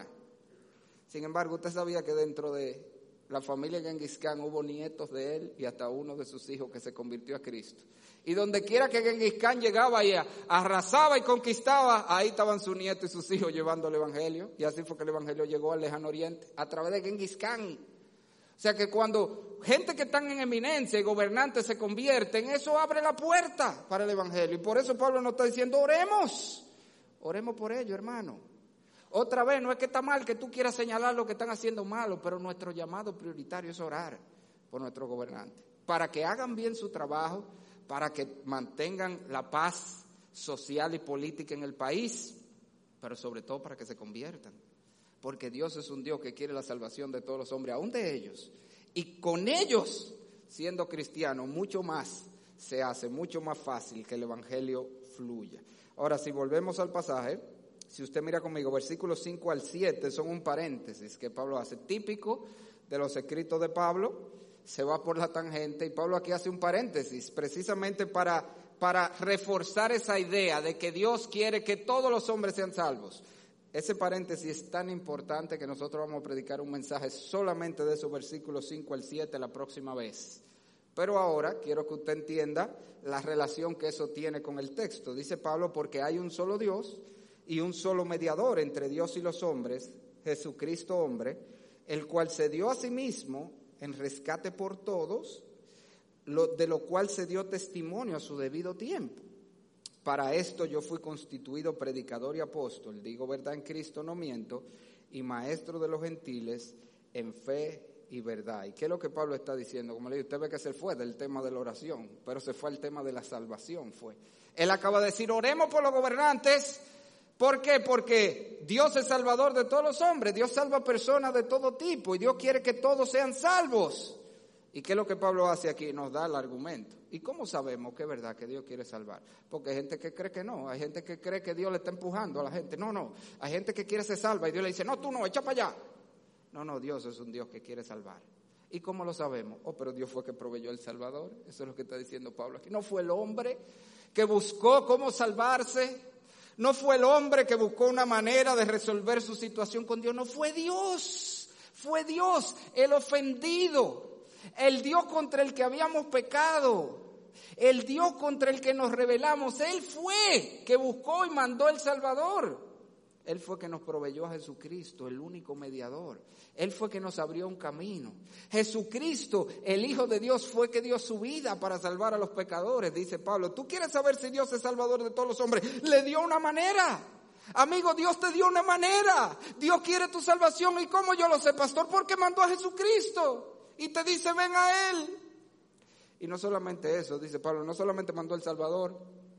Sin embargo, usted sabía que dentro de la familia Genghis Khan hubo nietos de él y hasta uno de sus hijos que se convirtió a Cristo. Y donde quiera que Genghis Khan llegaba y arrasaba y conquistaba, ahí estaban sus nietos y sus hijos llevando el evangelio. Y así fue que el evangelio llegó al lejano oriente, a través de Genghis Khan. O sea que cuando gente que están en eminencia y gobernantes se convierten, eso abre la puerta para el evangelio. Y por eso Pablo nos está diciendo, oremos, oremos por ello, hermano. Otra vez, no es que está mal que tú quieras señalar lo que están haciendo malo, pero nuestro llamado prioritario es orar por nuestros gobernantes, para que hagan bien su trabajo, para que mantengan la paz social y política en el país, pero sobre todo para que se conviertan. Porque Dios es un Dios que quiere la salvación de todos los hombres, aún de ellos. Y con ellos, siendo cristianos, mucho más se hace, mucho más fácil que el evangelio fluya. Ahora, si volvemos al pasaje, si usted mira conmigo, versículos cinco al siete son un paréntesis que Pablo hace, típico de los escritos de Pablo, se va por la tangente y Pablo aquí hace un paréntesis, precisamente para, para reforzar esa idea de que Dios quiere que todos los hombres sean salvos. Ese paréntesis es tan importante que nosotros vamos a predicar un mensaje solamente de esos versículos cinco al siete la próxima vez. Pero ahora quiero que usted entienda la relación que eso tiene con el texto. Dice Pablo, porque hay un solo Dios y un solo mediador entre Dios y los hombres, Jesucristo hombre, el cual se dio a sí mismo en rescate por todos, lo, de lo cual se dio testimonio a su debido tiempo. Para esto yo fui constituido predicador y apóstol, digo verdad en Cristo, no miento, y maestro de los gentiles en fe y verdad. ¿Y qué es lo que Pablo está diciendo? Como le digo, usted ve que se fue del tema de la oración, pero se fue al tema de la salvación. Fue. Él acaba de decir, oremos por los gobernantes. ¿Por qué? Porque Dios es salvador de todos los hombres, Dios salva personas de todo tipo y Dios quiere que todos sean salvos. ¿Y qué es lo que Pablo hace aquí? Nos da el argumento. ¿Y cómo sabemos que es verdad que Dios quiere salvar? Porque hay gente que cree que no, hay gente que cree que Dios le está empujando a la gente. No, no, hay gente que quiere ser salva y Dios le dice, no, tú no, echa para allá. No, no, Dios es un Dios que quiere salvar. ¿Y cómo lo sabemos? Oh, pero Dios fue que proveyó el Salvador. Eso es lo que está diciendo Pablo aquí. No fue el hombre que buscó cómo salvarse. No fue el hombre que buscó una manera de resolver su situación con Dios. No, fue Dios. Fue Dios el ofendido. El Dios contra el que habíamos pecado, el Dios contra el que nos rebelamos, Él fue que buscó y mandó el Salvador. Él fue que nos proveyó a Jesucristo, el único mediador. Él fue que nos abrió un camino. Jesucristo, el Hijo de Dios, fue que dio su vida para salvar a los pecadores, dice Pablo. ¿Tú quieres saber si Dios es salvador de todos los hombres? Le dio una manera. Amigo, Dios te dio una manera. Dios quiere tu salvación. ¿Y cómo yo lo sé, pastor? Porque mandó a Jesucristo. Y te dice, ven a Él. Y no solamente eso, dice Pablo, no solamente mandó el Salvador,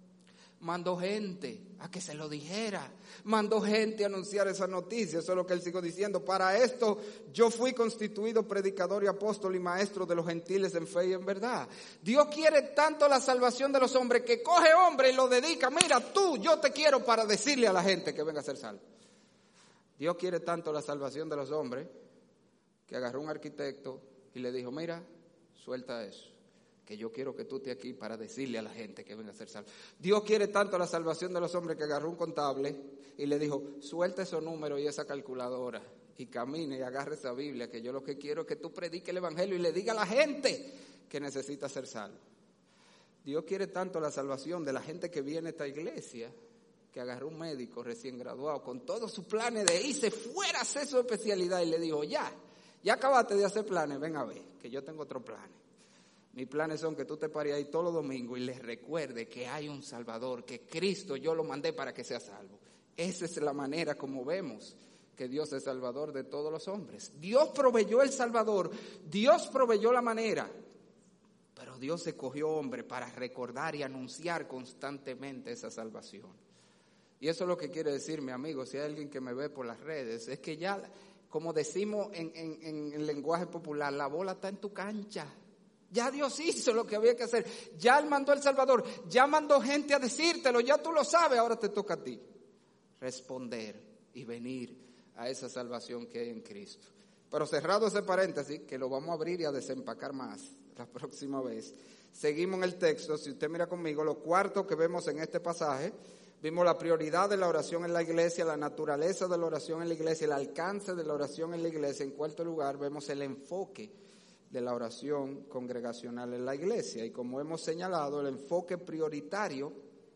mandó gente a que se lo dijera, mandó gente a anunciar esa noticia. Eso es lo que él sigue diciendo. Para esto yo fui constituido predicador y apóstol y maestro de los gentiles en fe y en verdad. Dios quiere tanto la salvación de los hombres que coge hombre y lo dedica. Mira, tú, yo te quiero para decirle a la gente que venga a ser salvo. Dios quiere tanto la salvación de los hombres que agarró un arquitecto y le dijo, mira, suelta eso, que yo quiero que tú estés aquí para decirle a la gente que venga a ser salvo. Dios quiere tanto la salvación de los hombres que agarró un contable y le dijo, suelta esos números y esa calculadora y camine y agarre esa Biblia, que yo lo que quiero es que tú prediques el evangelio y le diga a la gente que necesita ser salvo. Dios quiere tanto la salvación de la gente que viene a esta iglesia, que agarró un médico recién graduado con todos sus planes de irse fuera a hacer su especialidad y le dijo, ya, ya acabaste de hacer planes, ven a ver, que yo tengo otros planes. Mis planes son que tú te pares ahí todos los domingos y les recuerde que hay un Salvador, que Cristo yo lo mandé para que sea salvo. Esa es la manera como vemos que Dios es Salvador de todos los hombres. Dios proveyó el Salvador, Dios proveyó la manera, pero Dios escogió hombre para recordar y anunciar constantemente esa salvación. Y eso es lo que quiere decir, mi amigo, si hay alguien que me ve por las redes, es que ya, como decimos en, en, en el lenguaje popular, la bola está en tu cancha. Ya Dios hizo lo que había que hacer, ya Él mandó el Salvador, ya mandó gente a decírtelo, ya tú lo sabes, ahora te toca a ti responder y venir a esa salvación que hay en Cristo. Pero cerrado ese paréntesis, que lo vamos a abrir y a desempacar más la próxima vez, seguimos en el texto. Si usted mira conmigo, lo cuarto que vemos en este pasaje, vimos la prioridad de la oración en la iglesia, la naturaleza de la oración en la iglesia, el alcance de la oración en la iglesia. En cuarto lugar, vemos el enfoque de la oración congregacional en la iglesia. Y como hemos señalado, el enfoque prioritario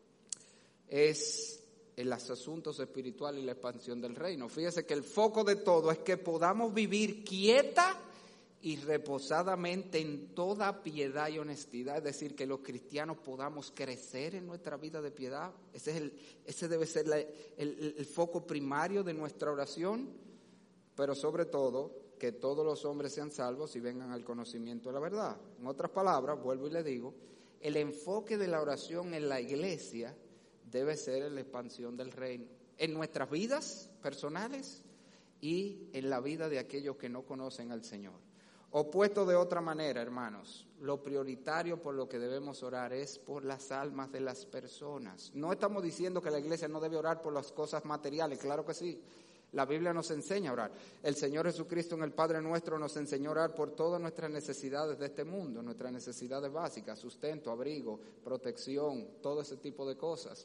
es en los asuntos espirituales y la expansión del reino. Fíjese que el foco de todo es que podamos vivir quieta y reposadamente en toda piedad y honestidad, es decir, que los cristianos podamos crecer en nuestra vida de piedad. Ese, es el, ese debe ser la, el, el foco primario de nuestra oración, pero sobre todo que todos los hombres sean salvos y vengan al conocimiento de la verdad. En otras palabras, vuelvo y le digo, el enfoque de la oración en la iglesia debe ser en la expansión del reino, en nuestras vidas personales y en la vida de aquellos que no conocen al Señor. O puesto de otra manera, hermanos, lo prioritario por lo que debemos orar es por las almas de las personas. No estamos diciendo que la iglesia no debe orar por las cosas materiales, claro que sí. La Biblia nos enseña a orar. El Señor Jesucristo en el Padre Nuestro nos enseñó a orar por todas nuestras necesidades de este mundo, nuestras necesidades básicas, sustento, abrigo, protección, todo ese tipo de cosas.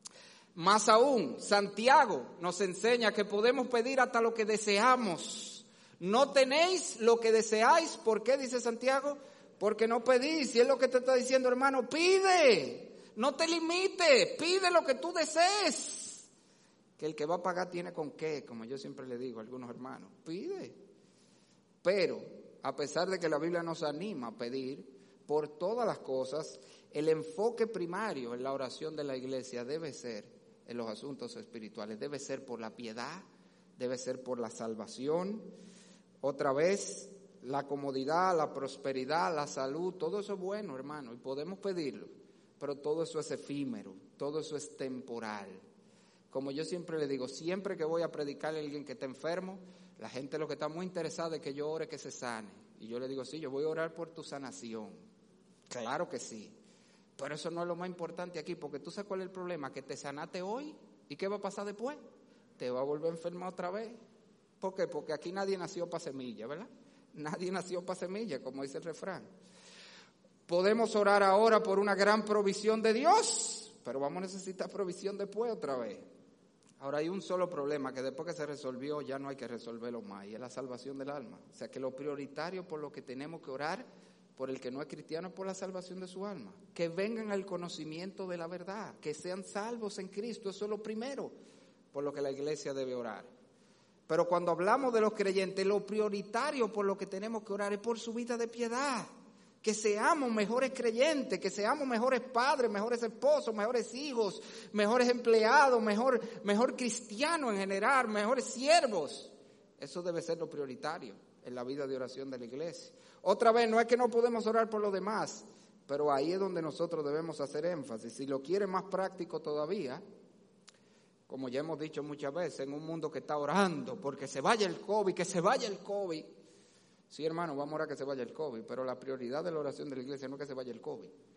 Más aún, Santiago nos enseña que podemos pedir hasta lo que deseamos. No tenéis lo que deseáis. ¿Por qué dice Santiago? Porque no pedís. Y es lo que te está diciendo, hermano, pide. No te limites, pide lo que tú desees. Que el que va a pagar tiene con qué, como yo siempre le digo a algunos hermanos, pide. Pero, a pesar de que la Biblia nos anima a pedir por todas las cosas, el enfoque primario en la oración de la iglesia debe ser en los asuntos espirituales, debe ser por la piedad, debe ser por la salvación. Otra vez, la comodidad, la prosperidad, la salud, todo eso es bueno, hermano, y podemos pedirlo, pero todo eso es efímero, todo eso es temporal. Como yo siempre le digo, siempre que voy a predicarle a alguien que está enfermo, la gente lo que está muy interesada es que yo ore que se sane. Y yo le digo, sí, yo voy a orar por tu sanación. Claro que sí. Pero eso no es lo más importante aquí, porque tú sabes cuál es el problema, que te sanaste hoy, ¿y qué va a pasar después? Te va a volver a enfermar otra vez. ¿Por qué? Porque aquí nadie nació para semilla, ¿verdad? Nadie nació para semilla, como dice el refrán. Podemos orar ahora por una gran provisión de Dios, pero vamos a necesitar provisión después otra vez. Ahora hay un solo problema, que después que se resolvió ya no hay que resolverlo más, y es la salvación del alma. O sea que lo prioritario por lo que tenemos que orar por el que no es cristiano es por la salvación de su alma. Que vengan al conocimiento de la verdad, que sean salvos en Cristo, eso es lo primero por lo que la iglesia debe orar. Pero cuando hablamos de los creyentes, lo prioritario por lo que tenemos que orar es por su vida de piedad. Que seamos mejores creyentes, que seamos mejores padres, mejores esposos, mejores hijos, mejores empleados, mejor, mejor cristianos en general, mejores siervos. Eso debe ser lo prioritario en la vida de oración de la iglesia. Otra vez, no es que no podemos orar por los demás, pero ahí es donde nosotros debemos hacer énfasis. Si lo quiere más práctico todavía, como ya hemos dicho muchas veces, en un mundo que está orando porque se vaya el COVID, que se vaya el COVID. Sí, hermano, vamos a orar que se vaya el COVID, pero la prioridad de la oración de la iglesia no es que se vaya el COVID,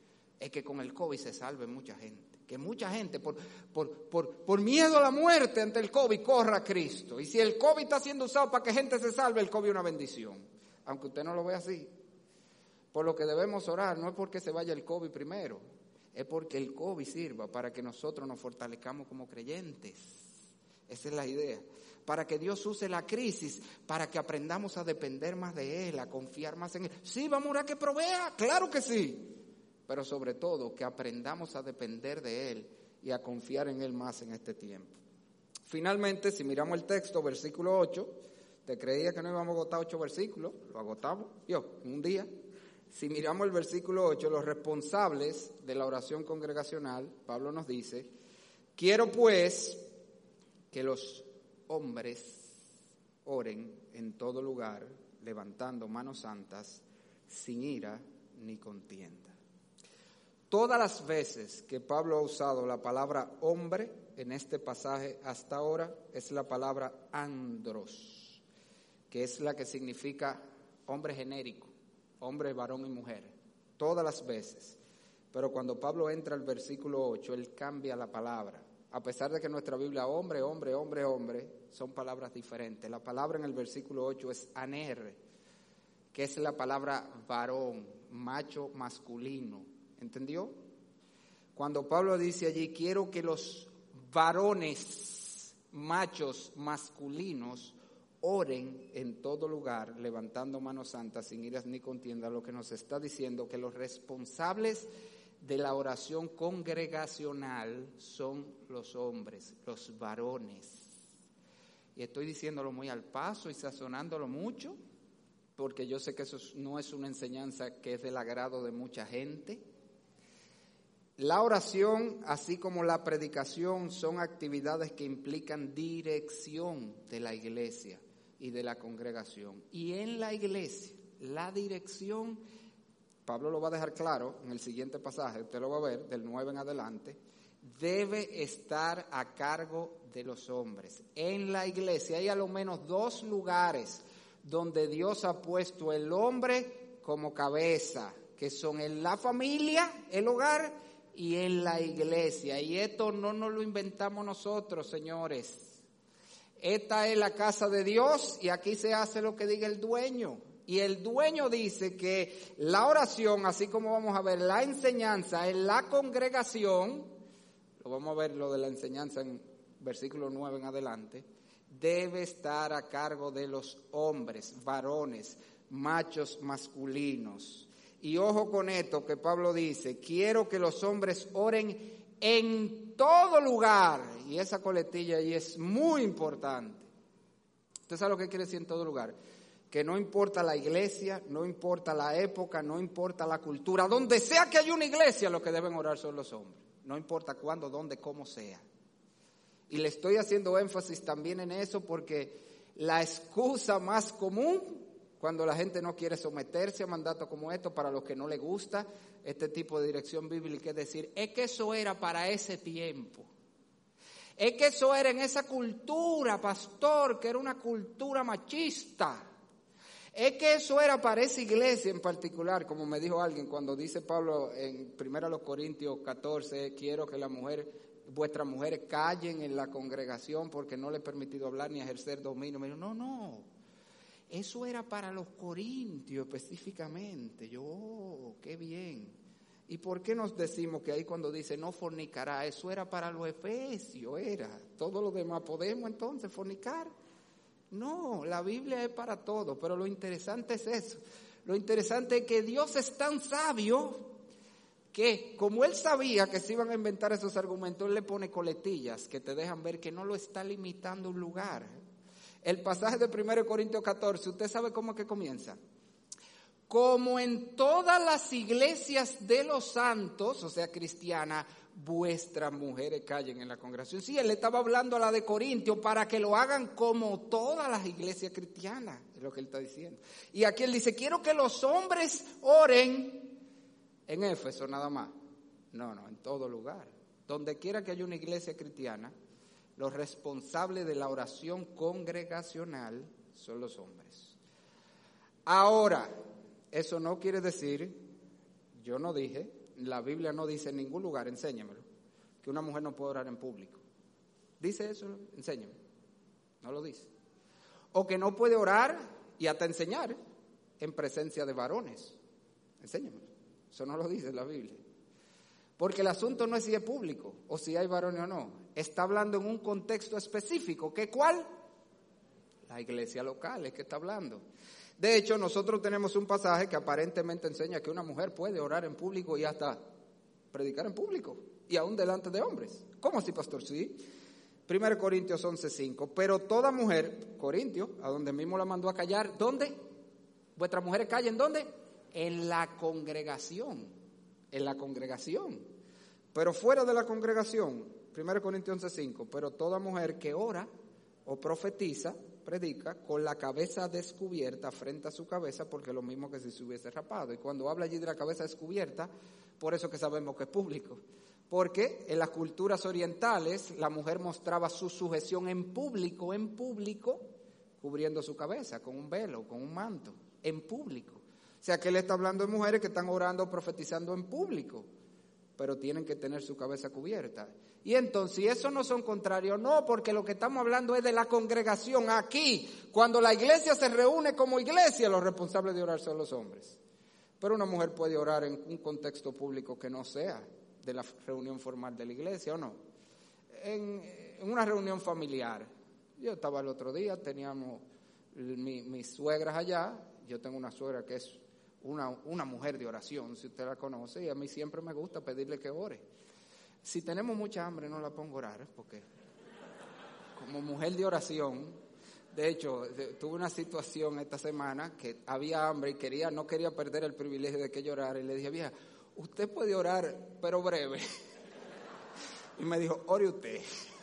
es que con el COVID se salve mucha gente. Que mucha gente por, por, por, por miedo a la muerte ante el COVID corra a Cristo. Y si el COVID está siendo usado para que gente se salve, el COVID es una bendición. Aunque usted no lo vea así. Por lo que debemos orar, no es porque se vaya el COVID primero, es porque el COVID sirva para que nosotros nos fortalezcamos como creyentes. Esa es la idea. Para que Dios use la crisis, para que aprendamos a depender más de Él, a confiar más en Él. Sí, vamos a orar que provea, claro que sí. Pero sobre todo, que aprendamos a depender de Él y a confiar en Él más en este tiempo. Finalmente, si miramos el texto, versículo ocho, te creía que no íbamos a agotar ocho versículos, lo agotamos, yo, en un día. Si miramos el versículo ocho, los responsables de la oración congregacional, Pablo nos dice, quiero pues que los hombres oren en todo lugar, levantando manos santas, sin ira ni contienda. Todas las veces que Pablo ha usado la palabra hombre en este pasaje hasta ahora es la palabra andros, que es la que significa hombre genérico, hombre, varón y mujer, todas las veces. Pero cuando Pablo entra al versículo ocho, él cambia la palabra. A pesar de que en nuestra Biblia hombre, hombre, hombre, hombre, son palabras diferentes. La palabra en el versículo ocho es aner, que es la palabra varón, macho, masculino. ¿Entendió? Cuando Pablo dice allí, quiero que los varones, machos, masculinos, oren en todo lugar, levantando manos santas, sin iras ni contienda, lo que nos está diciendo que los responsables de la oración congregacional son los hombres, los varones. Y estoy diciéndolo muy al paso y sazonándolo mucho, porque yo sé que eso no es una enseñanza que es del agrado de mucha gente. La oración, así como la predicación, son actividades que implican dirección de la iglesia y de la congregación. Y en la iglesia, la dirección, Pablo lo va a dejar claro en el siguiente pasaje, usted lo va a ver, del nueve en adelante, debe estar a cargo de los hombres. En la iglesia hay a lo menos dos lugares donde Dios ha puesto el hombre como cabeza, que son en la familia, el hogar, y en la iglesia. Y esto no nos lo inventamos nosotros, señores. Esta es la casa de Dios y aquí se hace lo que diga el dueño. Y el dueño dice que la oración, así como vamos a ver la enseñanza en la congregación, lo vamos a ver lo de la enseñanza en versículo nueve en adelante, debe estar a cargo de los hombres, varones, machos masculinos. Y ojo con esto que Pablo dice, quiero que los hombres oren en todo lugar. Y esa coletilla ahí es muy importante. ¿Usted sabe lo que quiere decir en todo lugar? Que no importa la iglesia, no importa la época, no importa la cultura. Donde sea que haya una iglesia, lo que deben orar son los hombres. No importa cuándo, dónde, cómo sea. Y le estoy haciendo énfasis también en eso porque la excusa más común cuando la gente no quiere someterse a mandatos como estos, para los que no les gusta este tipo de dirección bíblica, es decir, es que eso era para ese tiempo. Es que eso era en esa cultura, pastor, que era una cultura machista. Es que eso era para esa iglesia en particular, como me dijo alguien cuando dice Pablo en primero Corintios catorce, quiero que la mujer, vuestras mujeres callen en la congregación porque no les he permitido hablar ni ejercer dominio. Me dijo, no, no. Eso era para los corintios específicamente. Yo, oh, qué bien. ¿Y por qué nos decimos que ahí cuando dice no fornicará? Eso era para los efesios, era. Todo lo demás, ¿podemos entonces fornicar? No, la Biblia es para todo, pero lo interesante es eso. Lo interesante es que Dios es tan sabio que como Él sabía que se iban a inventar esos argumentos, Él le pone coletillas que te dejan ver que no lo está limitando un lugar. El pasaje de primero Corintios catorce, ¿usted sabe cómo que comienza? Como en todas las iglesias de los santos, o sea, cristiana, vuestras mujeres callen en la congregación. Sí, él le estaba hablando a la de Corintios para que lo hagan como todas las iglesias cristianas, es lo que él está diciendo. Y aquí él dice, quiero que los hombres oren en Éfeso nada más. No, no, en todo lugar. Donde quiera que haya una iglesia cristiana, los responsables de la oración congregacional son los hombres. Ahora, eso no quiere decir, yo no dije, la Biblia no dice en ningún lugar, enséñamelo, que una mujer no puede orar en público. ¿Dice eso? Enséñame. No lo dice. O que no puede orar y hasta enseñar en presencia de varones. Enséñamelo. Eso no lo dice la Biblia. Porque el asunto no es si es público o si hay varones o no. Está hablando en un contexto específico. ¿Qué cuál? La iglesia local es que está hablando. De hecho, nosotros tenemos un pasaje que aparentemente enseña que una mujer puede orar en público y hasta predicar en público. Y aún delante de hombres. ¿Cómo así, pastor? Sí. primero Corintios once cinco. Pero toda mujer, Corintios, a donde mismo la mandó a callar, ¿dónde? Vuestras mujeres callen, ¿dónde? En la congregación. En la congregación. Pero fuera de la congregación, primero Corintios once cinco. Pero toda mujer que ora o profetiza, predica, con la cabeza descubierta frente a su cabeza, porque es lo mismo que si se hubiese rapado. Y cuando habla allí de la cabeza descubierta, por eso que sabemos que es público. Porque en las culturas orientales la mujer mostraba su sujeción en público, en público, cubriendo su cabeza con un velo, con un manto, en público. O sea que él está hablando de mujeres que están orando, profetizando en público, pero tienen que tener su cabeza cubierta. Y entonces, si eso no son contrarios, no, porque lo que estamos hablando es de la congregación. Aquí, cuando la iglesia se reúne como iglesia, los responsables de orar son los hombres. Pero una mujer puede orar en un contexto público que no sea de la reunión formal de la iglesia, ¿o no? En, en una reunión familiar. Yo estaba el otro día, teníamos mi, mis suegras allá. Yo tengo una suegra que es una, una mujer de oración, si usted la conoce, y a mí siempre me gusta pedirle que ore. Si tenemos mucha hambre no la pongo a orar, porque como mujer de oración, de hecho, tuve una situación esta semana que había hambre y quería, no quería perder el privilegio de que llorara, y le dije, vieja, usted puede orar, pero breve. Y me dijo, ore usted.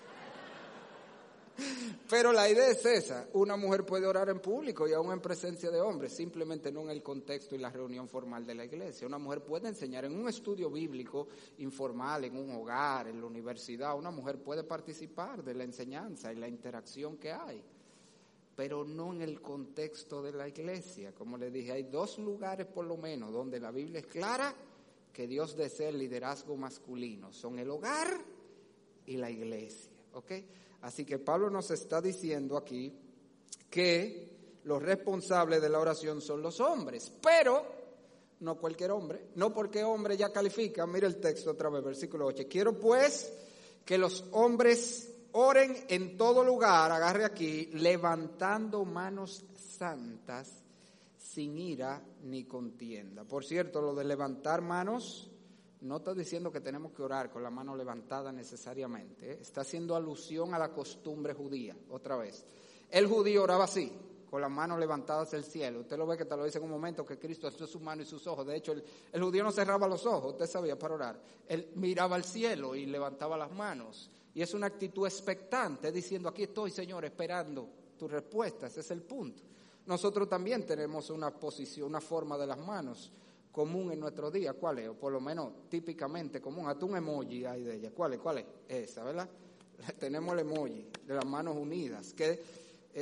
Pero la idea es esa, una mujer puede orar en público y aún en presencia de hombres, simplemente no en el contexto y la reunión formal de la iglesia. Una mujer puede enseñar en un estudio bíblico informal, en un hogar, en la universidad. Una mujer puede participar de la enseñanza y la interacción que hay, pero no en el contexto de la iglesia. Como les dije, hay dos lugares por lo menos donde la Biblia es clara que Dios desea el liderazgo masculino. Son el hogar y la iglesia, ¿ok? Así que Pablo nos está diciendo aquí que los responsables de la oración son los hombres, pero no cualquier hombre, no porque hombre ya califica. Mira el texto otra vez, versículo ocho. Quiero pues que los hombres oren en todo lugar, agarre aquí, levantando manos santas, sin ira ni contienda. Por cierto, lo de levantar manos no está diciendo que tenemos que orar con la mano levantada necesariamente, ¿eh? Está haciendo alusión a la costumbre judía, otra vez. El judío oraba así, con las manos levantadas al cielo. Usted lo ve que te lo dice en un momento que Cristo alzó su mano y sus ojos. De hecho, el, el judío no cerraba los ojos, usted sabía, para orar. Él miraba al cielo y levantaba las manos. Y es una actitud expectante, diciendo, aquí estoy, Señor, esperando tu respuesta. Ese es el punto. Nosotros también tenemos una posición, una forma de las manos común en nuestro día. ¿Cuál es? O por lo menos típicamente común. Hasta un emoji hay de ella. ¿Cuál es? ¿Cuál es? Esa, ¿verdad? Tenemos el emoji de las manos unidas, que eh,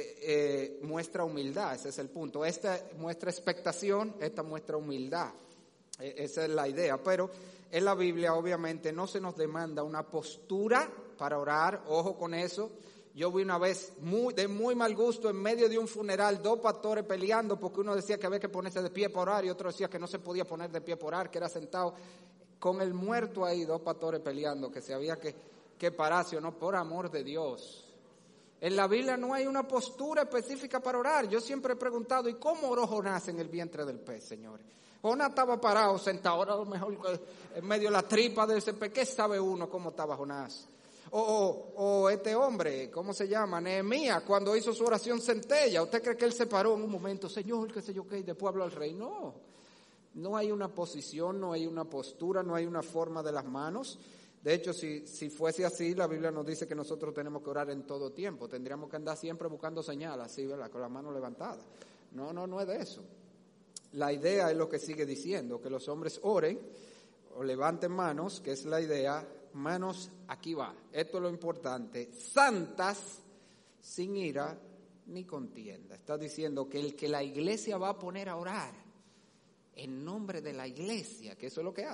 eh, muestra humildad. Ese es el punto. Esta muestra expectación, esta muestra humildad. Eh, esa es la idea. Pero en la Biblia obviamente no se nos demanda una postura para orar. Ojo con eso. Yo vi una vez muy, de muy mal gusto en medio de un funeral dos pastores peleando porque uno decía que había que ponerse de pie para orar y otro decía que no se podía poner de pie para orar, que era sentado. Con el muerto ahí, dos pastores peleando, que se había que, que pararse o no, por amor de Dios. En la Biblia no hay una postura específica para orar. Yo siempre he preguntado, ¿y cómo oró Jonás en el vientre del pez, señores? Jonás estaba parado, sentado, ahora a lo mejor en medio de la tripa de ese pez. ¿Qué sabe uno cómo estaba Jonás? O, o, o este hombre, ¿cómo se llama? Nehemías, cuando hizo su oración centella. ¿Usted cree que él se paró en un momento, Señor, qué sé yo qué, y después habló al rey? No, no hay una posición, no hay una postura, no hay una forma de las manos. De hecho, si, si fuese así, la Biblia nos dice que nosotros tenemos que orar en todo tiempo. Tendríamos que andar siempre buscando señales, así, ¿verdad? Con la mano levantada. No, no, no es de eso. La idea es lo que sigue diciendo, que los hombres oren o levanten manos, que es la idea. Manos, aquí va, esto es lo importante, santas, sin ira ni contienda. Está diciendo que el que la iglesia va a poner a orar en nombre de la iglesia, que eso es lo que hace,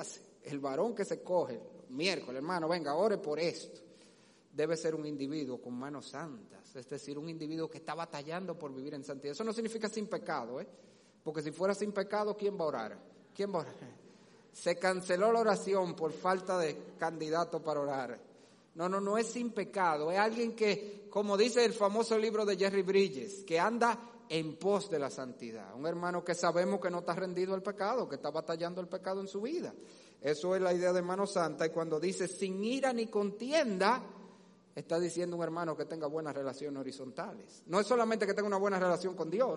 el varón que se coge, miércoles, hermano, venga, ore por esto, debe ser un individuo con manos santas, es decir, un individuo que está batallando por vivir en santidad. Eso no significa sin pecado, ¿eh? Porque si fuera sin pecado, ¿quién va a orar? ¿Quién va a orar? Se canceló la oración por falta de candidato para orar. No, no, no es sin pecado, es alguien que, como dice el famoso libro de Jerry Bridges, que anda en pos de la santidad. Un hermano que sabemos que no está rendido al pecado, que está batallando el pecado en su vida. Eso es la idea de mano santa. Y cuando dice sin ira ni contienda, está diciendo un hermano que tenga buenas relaciones horizontales. No es solamente que tenga una buena relación con Dios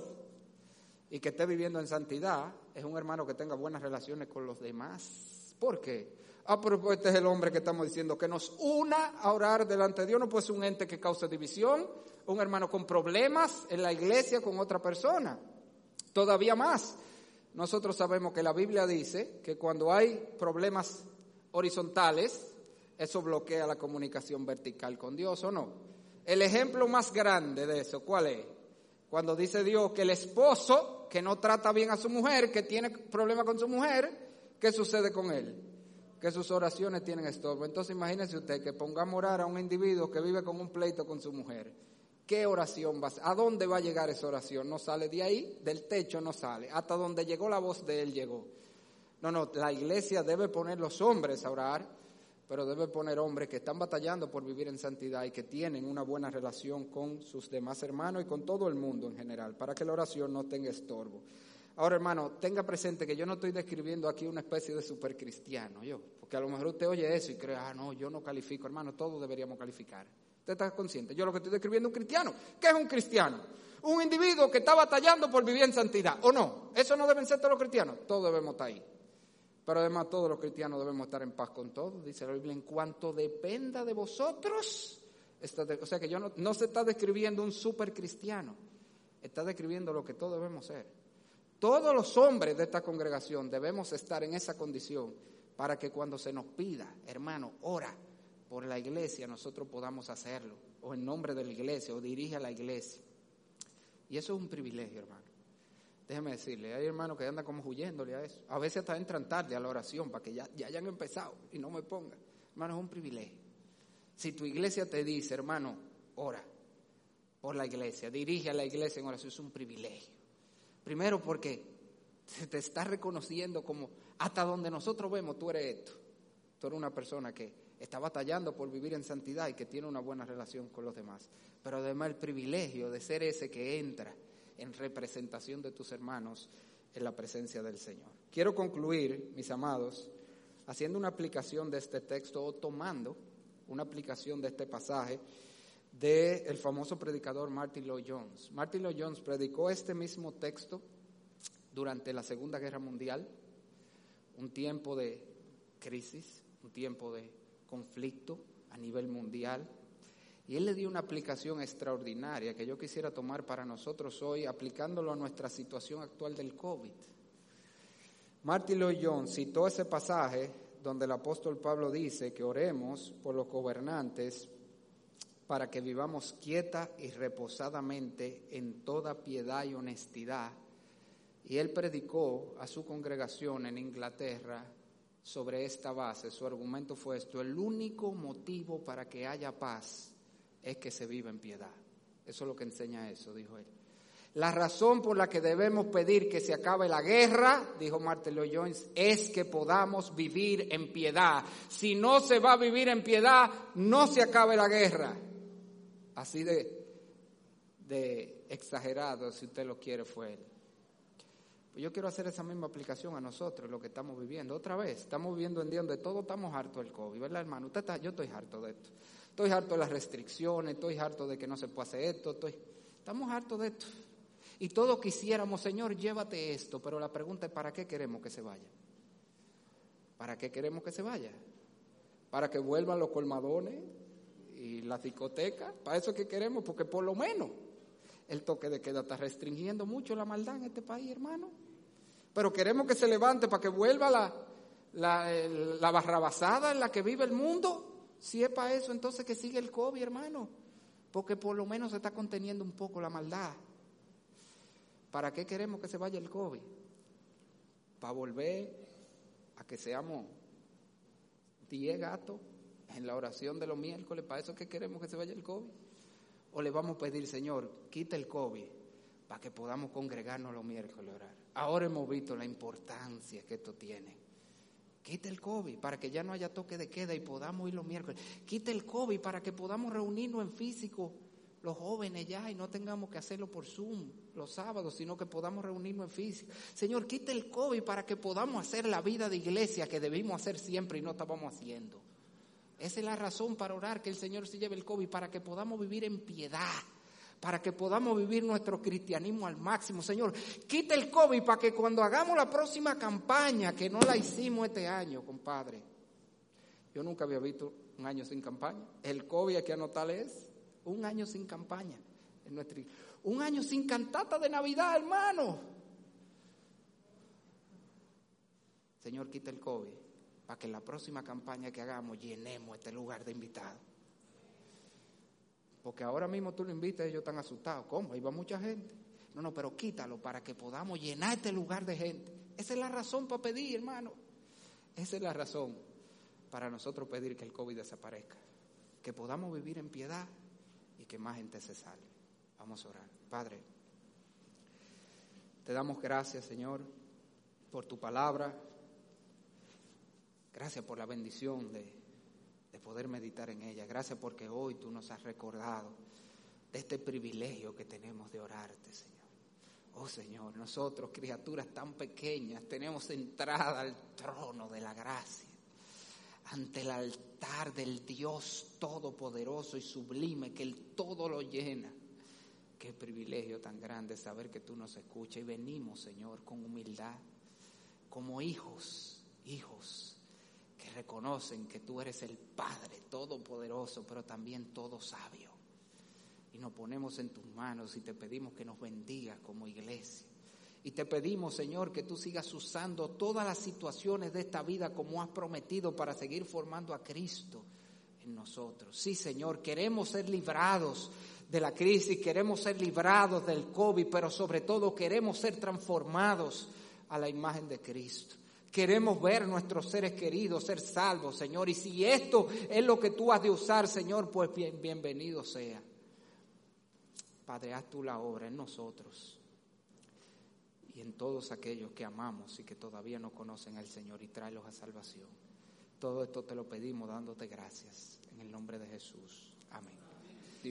y que esté viviendo en santidad, es un hermano que tenga buenas relaciones con los demás. ¿Por qué? Ah, pero este es el hombre que estamos diciendo, que nos una a orar delante de Dios. No puede ser un ente que cause división, un hermano con problemas en la iglesia con otra persona. Todavía más, nosotros sabemos que la Biblia dice que cuando hay problemas horizontales, eso bloquea la comunicación vertical con Dios, ¿o no? El ejemplo más grande de eso, ¿cuál es? Cuando dice Dios que el esposo que no trata bien a su mujer, que tiene problemas con su mujer, ¿qué sucede con él? Que sus oraciones tienen estorbo. Entonces imagínese usted que pongamos a orar a un individuo que vive con un pleito con su mujer. ¿Qué oración va a ser? ¿A dónde va a llegar esa oración? No sale de ahí, del techo no sale. Hasta donde llegó la voz de él llegó. No, no, la iglesia debe poner los hombres a orar, pero debe poner hombres que están batallando por vivir en santidad y que tienen una buena relación con sus demás hermanos y con todo el mundo en general, para que la oración no tenga estorbo. Ahora, hermano, tenga presente que yo no estoy describiendo aquí una especie de supercristiano, yo, porque a lo mejor usted oye eso y cree, ah, no, yo no califico, hermano, todos deberíamos calificar. ¿Usted está consciente? Yo lo que estoy describiendo es un cristiano. ¿Qué es un cristiano? Un individuo que está batallando por vivir en santidad, ¿o no? ¿Eso no deben ser todos los cristianos? Todos debemos estar ahí. Pero además todos los cristianos debemos estar en paz con todos. Dice la Biblia, en cuanto dependa de vosotros. De, o sea que yo no, no se está describiendo un supercristiano. Está describiendo lo que todos debemos ser. Todos los hombres de esta congregación debemos estar en esa condición para que cuando se nos pida, hermano, ora por la iglesia, nosotros podamos hacerlo, o en nombre de la iglesia, o dirige a la iglesia. Y eso es un privilegio, hermano. Déjeme decirle, hay hermanos que andan como huyéndole a eso. A veces hasta entran tarde a la oración para que ya, ya hayan empezado y no me pongan. Hermano, es un privilegio. Si tu iglesia te dice, hermano, ora por la iglesia, dirige a la iglesia en oración, es un privilegio. Primero porque se te está reconociendo como hasta donde nosotros vemos, tú eres esto. Tú eres una persona que está batallando por vivir en santidad y que tiene una buena relación con los demás. Pero además el privilegio de ser ese que entra en representación de tus hermanos en la presencia del Señor. Quiero concluir, mis amados, haciendo una aplicación de este texto o tomando una aplicación de este pasaje del famoso predicador Martyn Lloyd-Jones. Martyn Lloyd-Jones predicó este mismo texto durante la Segunda Guerra Mundial, un tiempo de crisis, un tiempo de conflicto a nivel mundial. Y él le dio una aplicación extraordinaria que yo quisiera tomar para nosotros hoy, aplicándolo a nuestra situación actual del COVID. Martyn Lloyd-Jones citó ese pasaje donde el apóstol Pablo dice que oremos por los gobernantes para que vivamos quieta y reposadamente en toda piedad y honestidad. Y él predicó a su congregación en Inglaterra sobre esta base. Su argumento fue esto: el único motivo para que haya paz es que se viva en piedad. Eso es lo que enseña eso, dijo él. La razón por la que debemos pedir que se acabe la guerra, dijo Martyn Lloyd-Jones, es que podamos vivir en piedad. Si no se va a vivir en piedad, no se acabe la guerra. Así de, de exagerado, si usted lo quiere, fue él. Pues yo quiero hacer esa misma aplicación a nosotros, lo que estamos viviendo. Otra vez, estamos viviendo en día donde todos estamos hartos del COVID, ¿verdad, hermano? Usted está, yo estoy harto de esto. Estoy harto de las restricciones, estoy harto de que no se puede hacer esto, estoy, estamos hartos de esto. Y todos quisiéramos, Señor, llévate esto, pero la pregunta es, ¿para qué queremos que se vaya? ¿Para qué queremos que se vaya? ¿Para que vuelvan los colmadones y las discotecas? ¿Para eso que queremos? Porque por lo menos el toque de queda está restringiendo mucho la maldad en este país, hermano. Pero queremos que se levante para que vuelva la, la, la barrabasada en la que vive el mundo. Si es para eso, entonces que siga el COVID, hermano, porque por lo menos se está conteniendo un poco la maldad. ¿Para qué queremos que se vaya el COVID? Para volver a que seamos diez gatos en la oración de los miércoles, ¿para eso que queremos que se vaya el COVID? ¿O le vamos a pedir, Señor, quita el COVID para que podamos congregarnos los miércoles a orar? Ahora hemos visto la importancia que esto tiene. Quita el COVID para que ya no haya toque de queda y podamos ir los miércoles. Quita el COVID para que podamos reunirnos en físico los jóvenes ya y no tengamos que hacerlo por Zoom los sábados, sino que podamos reunirnos en físico. Señor, quita el COVID para que podamos hacer la vida de iglesia que debimos hacer siempre y no estábamos haciendo. Esa es la razón para orar, que el Señor se lleve el COVID, para que podamos vivir en piedad, para que podamos vivir nuestro cristianismo al máximo. Señor, quita el COVID para que cuando hagamos la próxima campaña, que no la hicimos este año, compadre. Yo nunca había visto un año sin campaña. El COVID, hay que anotarle es un año sin campaña. En nuestra, un año sin cantata de Navidad, hermano. Señor, quita el COVID para que en la próxima campaña que hagamos llenemos este lugar de invitados. Porque ahora mismo tú lo invitas y ellos están asustados. ¿Cómo? Ahí va mucha gente. No, no, pero quítalo para que podamos llenar este lugar de gente. Esa es la razón para pedir, hermano. Esa es la razón para nosotros pedir que el COVID desaparezca. Que podamos vivir en piedad y que más gente se salve. Vamos a orar. Padre, te damos gracias, Señor, por tu palabra. Gracias por la bendición de, de poder meditar en ella. Gracias porque hoy tú nos has recordado de este privilegio que tenemos de orarte, Señor. Oh, Señor, nosotros, criaturas tan pequeñas, tenemos entrada al trono de la gracia, ante el altar del Dios todopoderoso y sublime, que el todo lo llena. Qué privilegio tan grande saber que tú nos escuchas y venimos, Señor, con humildad, como hijos, hijos, que reconocen que tú eres el Padre todopoderoso, pero también todo sabio. Y nos ponemos en tus manos y te pedimos que nos bendigas como iglesia. Y te pedimos, Señor, que tú sigas usando todas las situaciones de esta vida como has prometido para seguir formando a Cristo en nosotros. Sí, Señor, queremos ser librados de la crisis, queremos ser librados del COVID, pero sobre todo queremos ser transformados a la imagen de Cristo. Queremos ver nuestros seres queridos ser salvos, Señor. Y si esto es lo que tú has de usar, Señor, pues bien, bienvenido sea. Padre, haz tú la obra en nosotros y en todos aquellos que amamos y que todavía no conocen al Señor, y tráelos a salvación. Todo esto te lo pedimos dándote gracias en el nombre de Jesús. Amén.